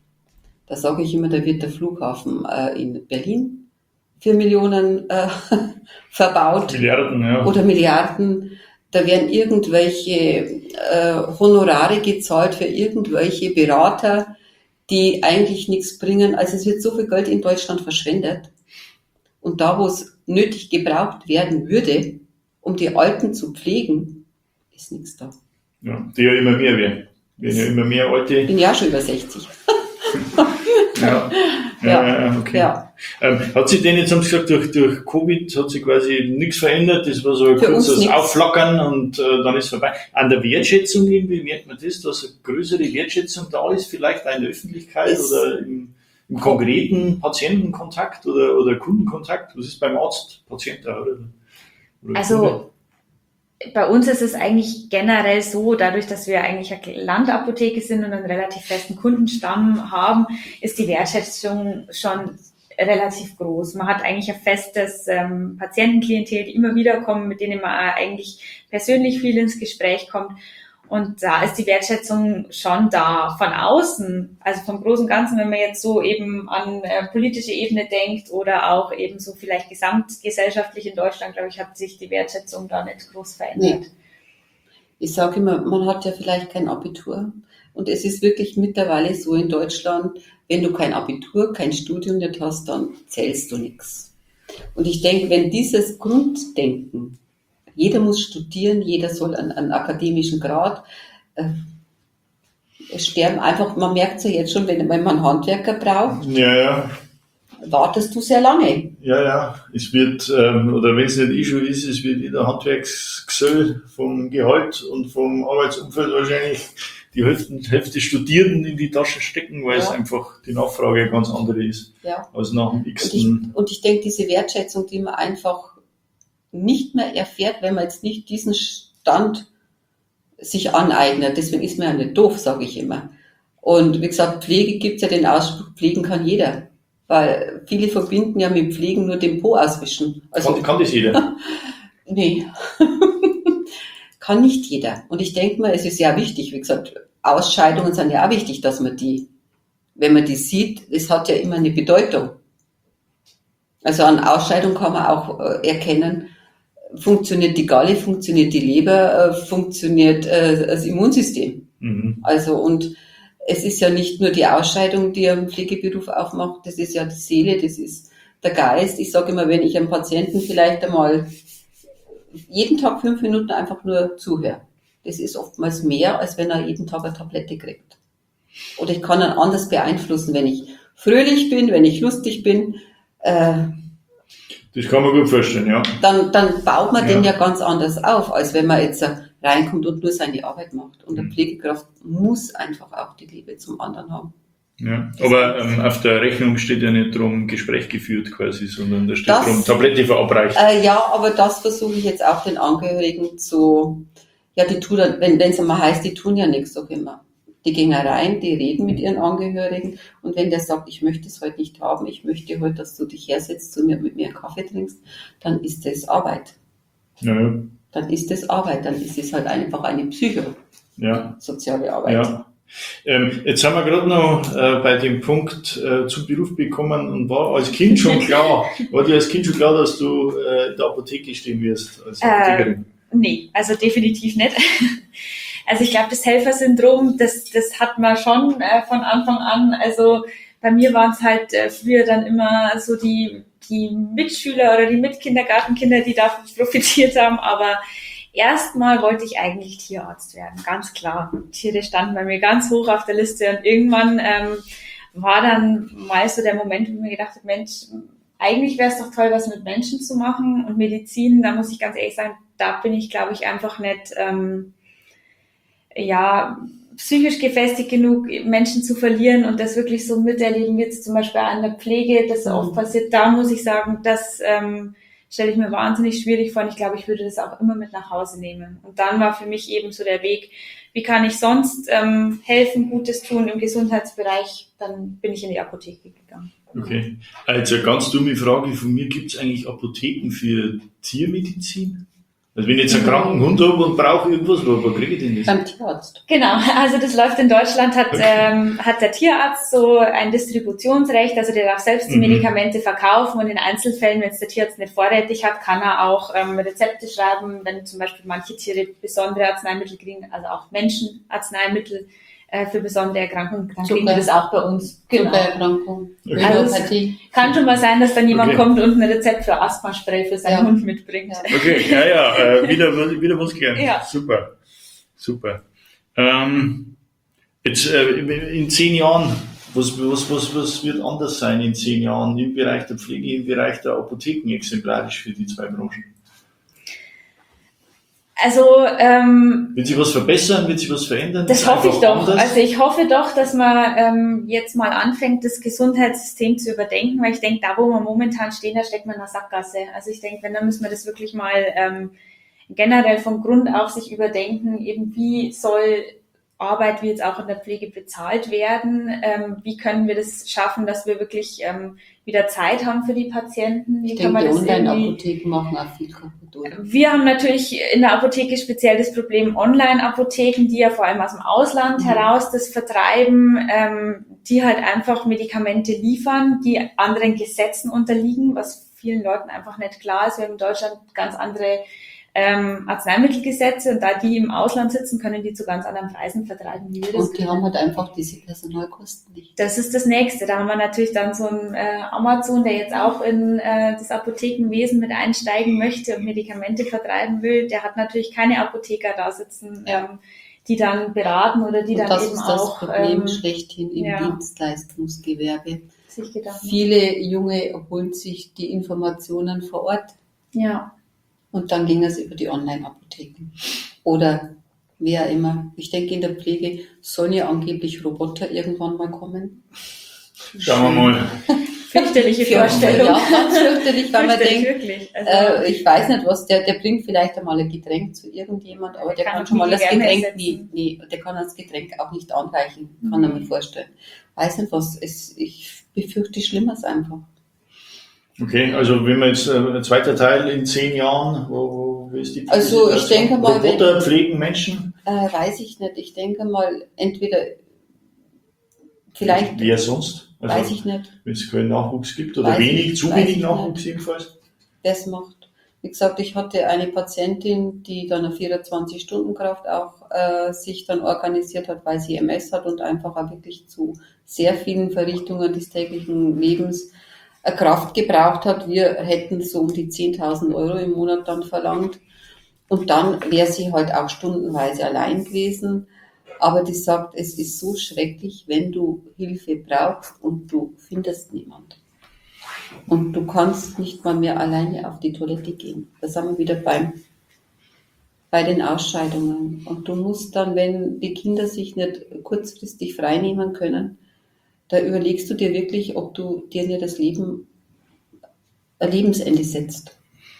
Da sage ich immer, da wird der Flughafen äh, in Berlin für Millionen äh, verbaut. Milliarden, ja. Oder Milliarden. Da werden irgendwelche äh, Honorare gezahlt für irgendwelche Berater, die eigentlich nichts bringen. Also es wird so viel Geld in Deutschland verschwendet. Und da, wo es nötig gebraucht werden würde, um die Alten zu pflegen, ist nichts da. Ja, die ja immer mehr werden. Werden ja immer mehr Alte. Ich bin ja schon über sechzig. Ja, ja, Ja, ja, okay. ja. Ähm, hat sich denn jetzt, haben Sie gesagt, durch, durch Covid hat sich quasi nichts verändert? Das war so ein Für uns kurzes nichts. Aufflackern und äh, dann ist es vorbei. An der Wertschätzung irgendwie merkt man das, dass eine größere Wertschätzung da ist, vielleicht auch in der Öffentlichkeit Es- oder im, im konkreten Patientenkontakt oder, oder Kundenkontakt? Was ist beim Arzt, Patient da, oder? oder Kunde? Also bei uns ist es eigentlich generell so, dadurch, dass wir eigentlich eine Landapotheke sind und einen relativ festen Kundenstamm haben, ist die Wertschätzung schon relativ groß. Man hat eigentlich ein festes ähm, Patientenklientel, die immer wieder kommen, mit denen man eigentlich persönlich viel ins Gespräch kommt. Und da ist die Wertschätzung schon da. Von außen, also vom Großen und Ganzen, wenn man jetzt so eben an äh, politische Ebene denkt oder auch eben so vielleicht gesamtgesellschaftlich in Deutschland, glaube ich, hat sich die Wertschätzung da nicht groß verändert. Nee. Ich sage immer, man hat ja vielleicht kein Abitur. Und es ist wirklich mittlerweile so in Deutschland, wenn du kein Abitur, kein Studium nicht hast, dann zählst du nichts. Und ich denke, wenn dieses Grunddenken, jeder muss studieren, jeder soll einen, einen akademischen Grad, äh, es sterben einfach, man merkt es ja jetzt schon, wenn, wenn man einen Handwerker braucht, Ja, ja. wartest du sehr lange. Ja, ja, es wird, ähm, oder wenn es nicht eh schon ist, es wird jeder Handwerksgesell vom Gehalt und vom Arbeitsumfeld wahrscheinlich die Hälfte, Hälfte Studierenden in die Tasche stecken, weil Ja. es einfach die Nachfrage eine ganz andere ist Ja. als nach dem Und ich, x-ten. und ich denke, diese Wertschätzung, die man einfach nicht mehr erfährt, wenn man jetzt nicht diesen Stand sich aneignet. Deswegen ist man ja nicht doof, sage ich immer. Und wie gesagt, Pflege gibt ja den Ausspruch, pflegen kann jeder. Weil viele verbinden ja mit Pflegen nur den Po auswischen. Also Kann, kann das jeder? Nee, kann nicht jeder. Und ich denke mal, es ist ja wichtig, wie gesagt, Ausscheidungen sind ja auch wichtig, dass man die, wenn man die sieht, es hat ja immer eine Bedeutung. Also an Ausscheidung kann man auch äh, erkennen, funktioniert die Galle, funktioniert die Leber, äh, funktioniert äh, das Immunsystem. Mhm. Also und es ist ja nicht nur die Ausscheidung, die einen Pflegeberuf aufmacht, das ist ja die Seele, das ist der Geist. Ich sage immer, wenn ich einem Patienten vielleicht einmal jeden Tag fünf Minuten einfach nur zuhöre, das ist oftmals mehr, als wenn er jeden Tag eine Tablette kriegt. Oder ich kann ihn anders beeinflussen, wenn ich fröhlich bin, wenn ich lustig bin. Äh, das kann man gut vorstellen, ja. Dann, dann baut man ja. den ja ganz anders auf, als wenn man jetzt reinkommt und nur seine Arbeit macht. Und eine Pflegekraft muss einfach auch die Liebe zum anderen haben. Ja, aber ähm, auf der Rechnung steht ja nicht drum Gespräch geführt quasi, sondern da steht das, drum Tablette verabreicht. Äh, ja, aber das versuche ich jetzt auch den Angehörigen zu, ja, die tun, wenn es einmal heißt, die tun ja nichts, sag ich immer. Die gehen rein, die reden mit ihren Angehörigen und wenn der sagt, ich möchte es heute nicht haben, ich möchte heute, dass du dich hersetzt und mit mir einen Kaffee trinkst, dann ist das Arbeit. Ja. Dann ist das Arbeit, dann ist es halt einfach eine psychosoziale ja. Arbeit. Ja. Ähm, jetzt haben wir gerade noch äh, bei dem Punkt äh, zum Beruf bekommen und war als Kind schon klar, war dir als Kind schon klar, dass du äh, in der Apotheke stehen wirst als Apothekerin? Äh, nee, also definitiv nicht. Also ich glaube, das Helfersyndrom, das, das hat man schon äh, von Anfang an. Also bei mir waren es halt äh, früher dann immer so die, die Mitschüler oder die Mitkindergartenkinder, die davon profitiert haben. Aber erstmal wollte ich eigentlich Tierarzt werden, ganz klar. Tiere standen bei mir ganz hoch auf der Liste und irgendwann ähm, war dann mal so der Moment, wo ich mir gedacht habe, Mensch, eigentlich wäre es doch toll, was mit Menschen zu machen. Und Medizin, da muss ich ganz ehrlich sagen, da bin ich, glaube ich, einfach nicht... Ähm, ja, psychisch gefestigt genug, Menschen zu verlieren und das wirklich so miterleben, jetzt zum Beispiel an der Pflege, das mhm. oft passiert, da muss ich sagen, das ähm, stelle ich mir wahnsinnig schwierig vor und ich glaube, ich würde das auch immer mit nach Hause nehmen. Und dann war für mich eben so der Weg, wie kann ich sonst ähm, helfen, Gutes tun im Gesundheitsbereich, dann bin ich in die Apotheke gegangen. Okay, also eine ganz dumme Frage von mir, gibt es eigentlich Apotheken für Tiermedizin? Also wenn ich jetzt einen kranken Hund habe und brauche irgendwas, wo, wo kriege ich denn das? Beim Tierarzt. Genau, also das läuft in Deutschland, hat, okay. ähm, hat der Tierarzt so ein Distributionsrecht, also der darf selbst die mhm. Medikamente verkaufen und in Einzelfällen, wenn es der Tierarzt nicht vorrätig hat, kann er auch ähm, Rezepte schreiben, wenn zum Beispiel manche Tiere besondere Arzneimittel kriegen, also auch Menschen Arzneimittel äh, für besondere Erkrankungen, dann kriegen wir das auch bei uns. Genau. Zuckererkrankung. Okay. Also es kann schon mal sein, dass dann jemand okay. kommt und ein Rezept für Asthma-Spray für seinen ja. Hund mitbringt. Ja. Okay, ja, ja, äh, wieder, wieder was gelernt. Ja. Super, super. Ähm, jetzt äh, in zehn Jahren, was, was, was, was wird anders sein in zehn Jahren im Bereich der Pflege, im Bereich der Apotheken exemplarisch für die zwei Branchen? Also ähm, wird sich was verbessern, wird sich was verändern? Das hoffe ich doch. Anders? Also ich hoffe doch, dass man ähm, jetzt mal anfängt, das Gesundheitssystem zu überdenken, weil ich denke, da wo wir momentan stehen, da steckt man in der Sackgasse. Also ich denke, wenn, dann müssen wir das wirklich mal ähm, generell vom Grund auf sich überdenken, eben wie soll Arbeit wie jetzt auch in der Pflege bezahlt werden, ähm, wie können wir das schaffen, dass wir wirklich ähm, wieder Zeit haben für die Patienten. Wie ich kann denke, man das die Online-Apotheken machen auch viel kaputt. Wir haben natürlich in der Apotheke speziell das Problem Online-Apotheken, die ja vor allem aus dem Ausland mhm. heraus das vertreiben, ähm, die halt einfach Medikamente liefern, die anderen Gesetzen unterliegen, was vielen Leuten einfach nicht klar ist. Wir haben in Deutschland ganz andere ähm, Arzneimittelgesetze und da die im Ausland sitzen, können die zu ganz anderen Preisen vertreiben. Wie wir das und die können. Haben halt einfach diese Personalkosten nicht. Das ist das Nächste. Da haben wir natürlich dann so ein äh, Amazon, der jetzt auch in äh, das Apothekenwesen mit einsteigen möchte und Medikamente vertreiben will. Der hat natürlich keine Apotheker da sitzen, ja. ähm, die dann beraten oder die und dann eben auch... Das ist das Problem ähm, schlechthin im ja. Dienstleistungsgewerbe. Viele Junge holen sich die Informationen vor Ort. Ja. Und dann ging es über die Online-Apotheken. Oder wer immer. Ich denke, in der Pflege sollen ja angeblich Roboter irgendwann mal kommen. Schauen wir mal. Fürchterliche Vorstellung. Ja, ganz fürchterlich, weil man denkt, wirklich. Also, äh, ich weiß nicht was, der, der bringt vielleicht einmal ein Getränk zu irgendjemand, aber der kann, kann schon mal das Getränk, nee, nee, der kann das Getränk auch nicht anreichen, kann mhm. er mir vorstellen. Weiß nicht was, es, ich befürchte Schlimmeres einfach. Okay, also wenn man jetzt äh, ein zweiter Teil in zehn Jahren, wo, wo, wie ist die Also ich Situation? denke mal, wenn- Roboter pflegen Menschen? Äh, weiß ich nicht. Ich denke mal, entweder vielleicht, Wer sonst? Also, weiß ich nicht, wenn es keinen Nachwuchs gibt oder Weiß wenig, ich- zu weiß wenig ich Nachwuchs nicht. jedenfalls. das macht. Wie gesagt, ich hatte eine Patientin, die dann eine vierundzwanzig-Stunden-Kraft auch äh, sich dann organisiert hat, weil sie M S hat und einfach auch wirklich zu sehr vielen Verrichtungen des täglichen Lebens eine Kraft gebraucht hat. Wir hätten so um die zehntausend Euro im Monat dann verlangt. Und dann wäre sie halt auch stundenweise allein gewesen. Aber die sagt, es ist so schrecklich, wenn du Hilfe brauchst und du findest niemand. Und du kannst nicht mal mehr alleine auf die Toilette gehen. Da sind wir wieder beim, bei den Ausscheidungen. Und du musst dann, wenn die Kinder sich nicht kurzfristig freinehmen können, da überlegst du dir wirklich, ob du dir nicht das Leben, ein Lebensende setzt.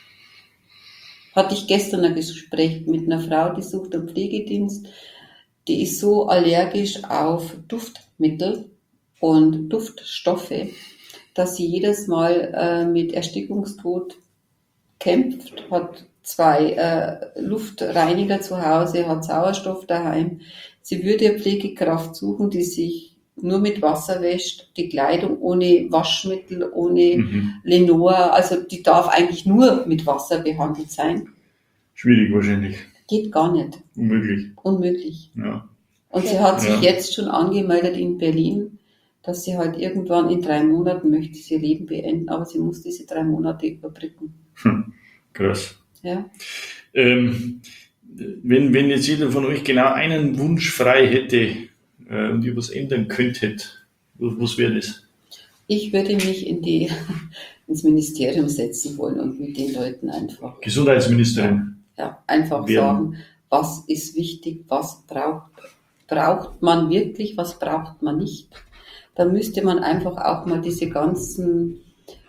Hatte ich gestern ein Gespräch mit einer Frau, die sucht einen Pflegedienst, die ist so allergisch auf Duftmittel und Duftstoffe, dass sie jedes Mal äh, mit Erstickungstod kämpft, hat zwei äh, Luftreiniger zu Hause, hat Sauerstoff daheim. Sie würde eine Pflegekraft suchen, die sich nur mit Wasser wäscht, die Kleidung ohne Waschmittel, ohne Mhm. Lenor, also die darf eigentlich nur mit Wasser behandelt sein. Schwierig wahrscheinlich. Geht gar nicht, Unmöglich. unmöglich. Ja. Und sie hat sich Ja. jetzt schon angemeldet in Berlin, dass sie halt irgendwann in drei Monaten möchte sie ihr Leben beenden, aber sie muss diese drei Monate überbrücken. Hm. Krass. Ja. Ähm, wenn, wenn jetzt jeder von euch genau einen Wunsch frei hätte äh, und ihr was ändern könntet, was, was wäre das? Ich würde mich in die, ins Ministerium setzen wollen und mit den Leuten einfach, Gesundheitsministerin. ja, einfach Werden. sagen, was ist wichtig, was braucht, braucht man wirklich, was braucht man nicht. Da müsste man einfach auch mal diese ganzen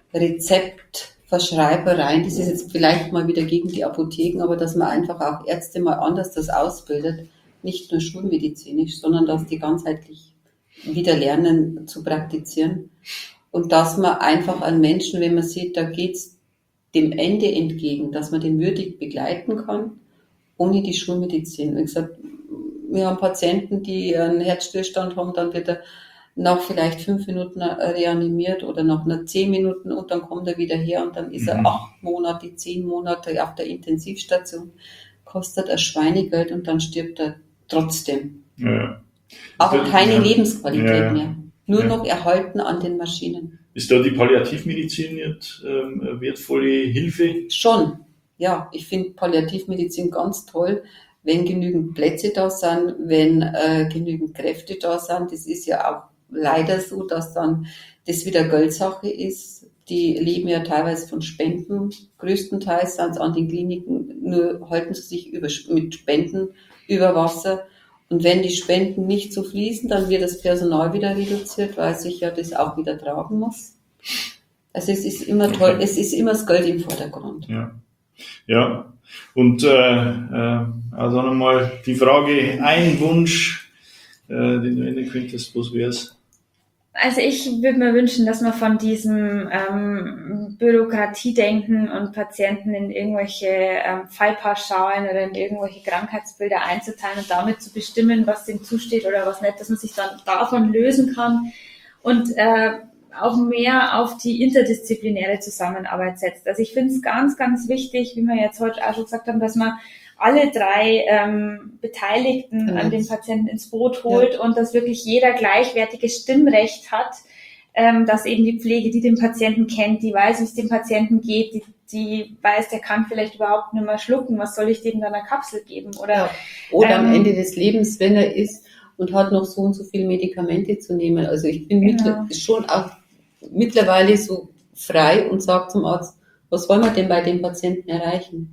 Rezeptverschreibereien, das ist jetzt vielleicht mal wieder gegen die Apotheken, aber dass man einfach auch Ärzte mal anders das ausbildet, nicht nur schulmedizinisch, sondern dass die ganzheitlich wieder lernen zu praktizieren und dass man einfach an Menschen, wenn man sieht, da geht's dem Ende entgegen, dass man den würdig begleiten kann, ohne die Schulmedizin. Wie gesagt, wir haben Patienten, die einen Herzstillstand haben, dann wird er nach vielleicht fünf Minuten reanimiert oder nach einer zehn Minuten und dann kommt er wieder her und dann ist er Mhm. acht Monate, zehn Monate auf der Intensivstation, kostet er Schweinegeld und dann stirbt er trotzdem. Ja, ja. Aber das- keine ja. Lebensqualität Ja, ja. mehr. Nur Ja. noch erhalten an den Maschinen. Ist da die Palliativmedizin jetzt ähm, eine wertvolle Hilfe? Schon, ja, ich finde Palliativmedizin ganz toll, wenn genügend Plätze da sind, wenn äh, genügend Kräfte da sind. Das ist ja auch leider so, dass dann das wieder Geldsache ist. Die leben ja teilweise von Spenden. Größtenteils sind es an den Kliniken, nur halten sie sich über, mit Spenden über Wasser. Und wenn die Spenden nicht so fließen, dann wird das Personal wieder reduziert, weil sich ja das auch wieder tragen muss. Also es ist immer toll, es ist immer das Geld im Vordergrund. Ja. Ja. Und äh, äh, also nochmal die Frage, ein Wunsch, äh, den du ändern könntest, was wär's? Also ich würde mir wünschen, dass man von diesem ähm, Bürokratiedenken und Patienten in irgendwelche ähm, Fallpauschalen oder in irgendwelche Krankheitsbilder einzuteilen und damit zu bestimmen, was dem zusteht oder was nicht, dass man sich dann davon lösen kann und äh, auch mehr auf die interdisziplinäre Zusammenarbeit setzt. Also ich finde es ganz, ganz wichtig, wie wir jetzt heute auch schon gesagt haben, dass man alle drei ähm, Beteiligten Genau. an dem Patienten ins Boot holt und dass wirklich jeder gleichwertiges Stimmrecht hat, ähm, dass eben die Pflege, die den Patienten kennt, die weiß, wie es dem Patienten geht, die, die weiß, der kann vielleicht überhaupt nicht mehr schlucken, was soll ich dem dann eine Kapsel geben? Oder Ja. Oder am Ähm, Ende des Lebens, wenn er ist und hat noch so und so viele Medikamente zu nehmen. Also ich bin Genau. mittler- schon auch mittlerweile so frei und sage zum Arzt, was wollen wir denn bei dem Patienten erreichen?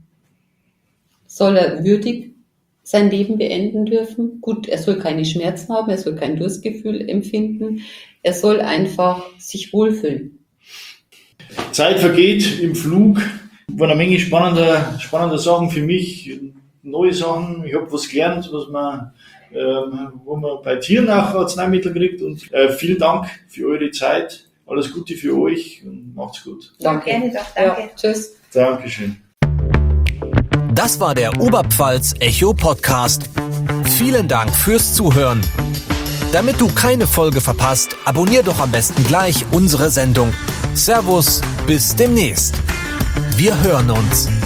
Soll er würdig sein Leben beenden dürfen? Gut, er soll keine Schmerzen haben, er soll kein Durstgefühl empfinden, er soll einfach sich wohlfühlen. Zeit vergeht im Flug. War eine Menge spannender, spannender Sachen für mich, neue Sachen. Ich habe was gelernt, was man, ähm, wo man bei Tieren auch Arzneimittel kriegt. Und äh, vielen Dank für eure Zeit. Alles Gute für euch und macht's gut. Ja, gerne doch, danke. Ja, tschüss. Dankeschön. Das war der Oberpfalz Echo Podcast. Vielen Dank fürs Zuhören. Damit du keine Folge verpasst, abonnier doch am besten gleich unsere Sendung. Servus, bis demnächst. Wir hören uns.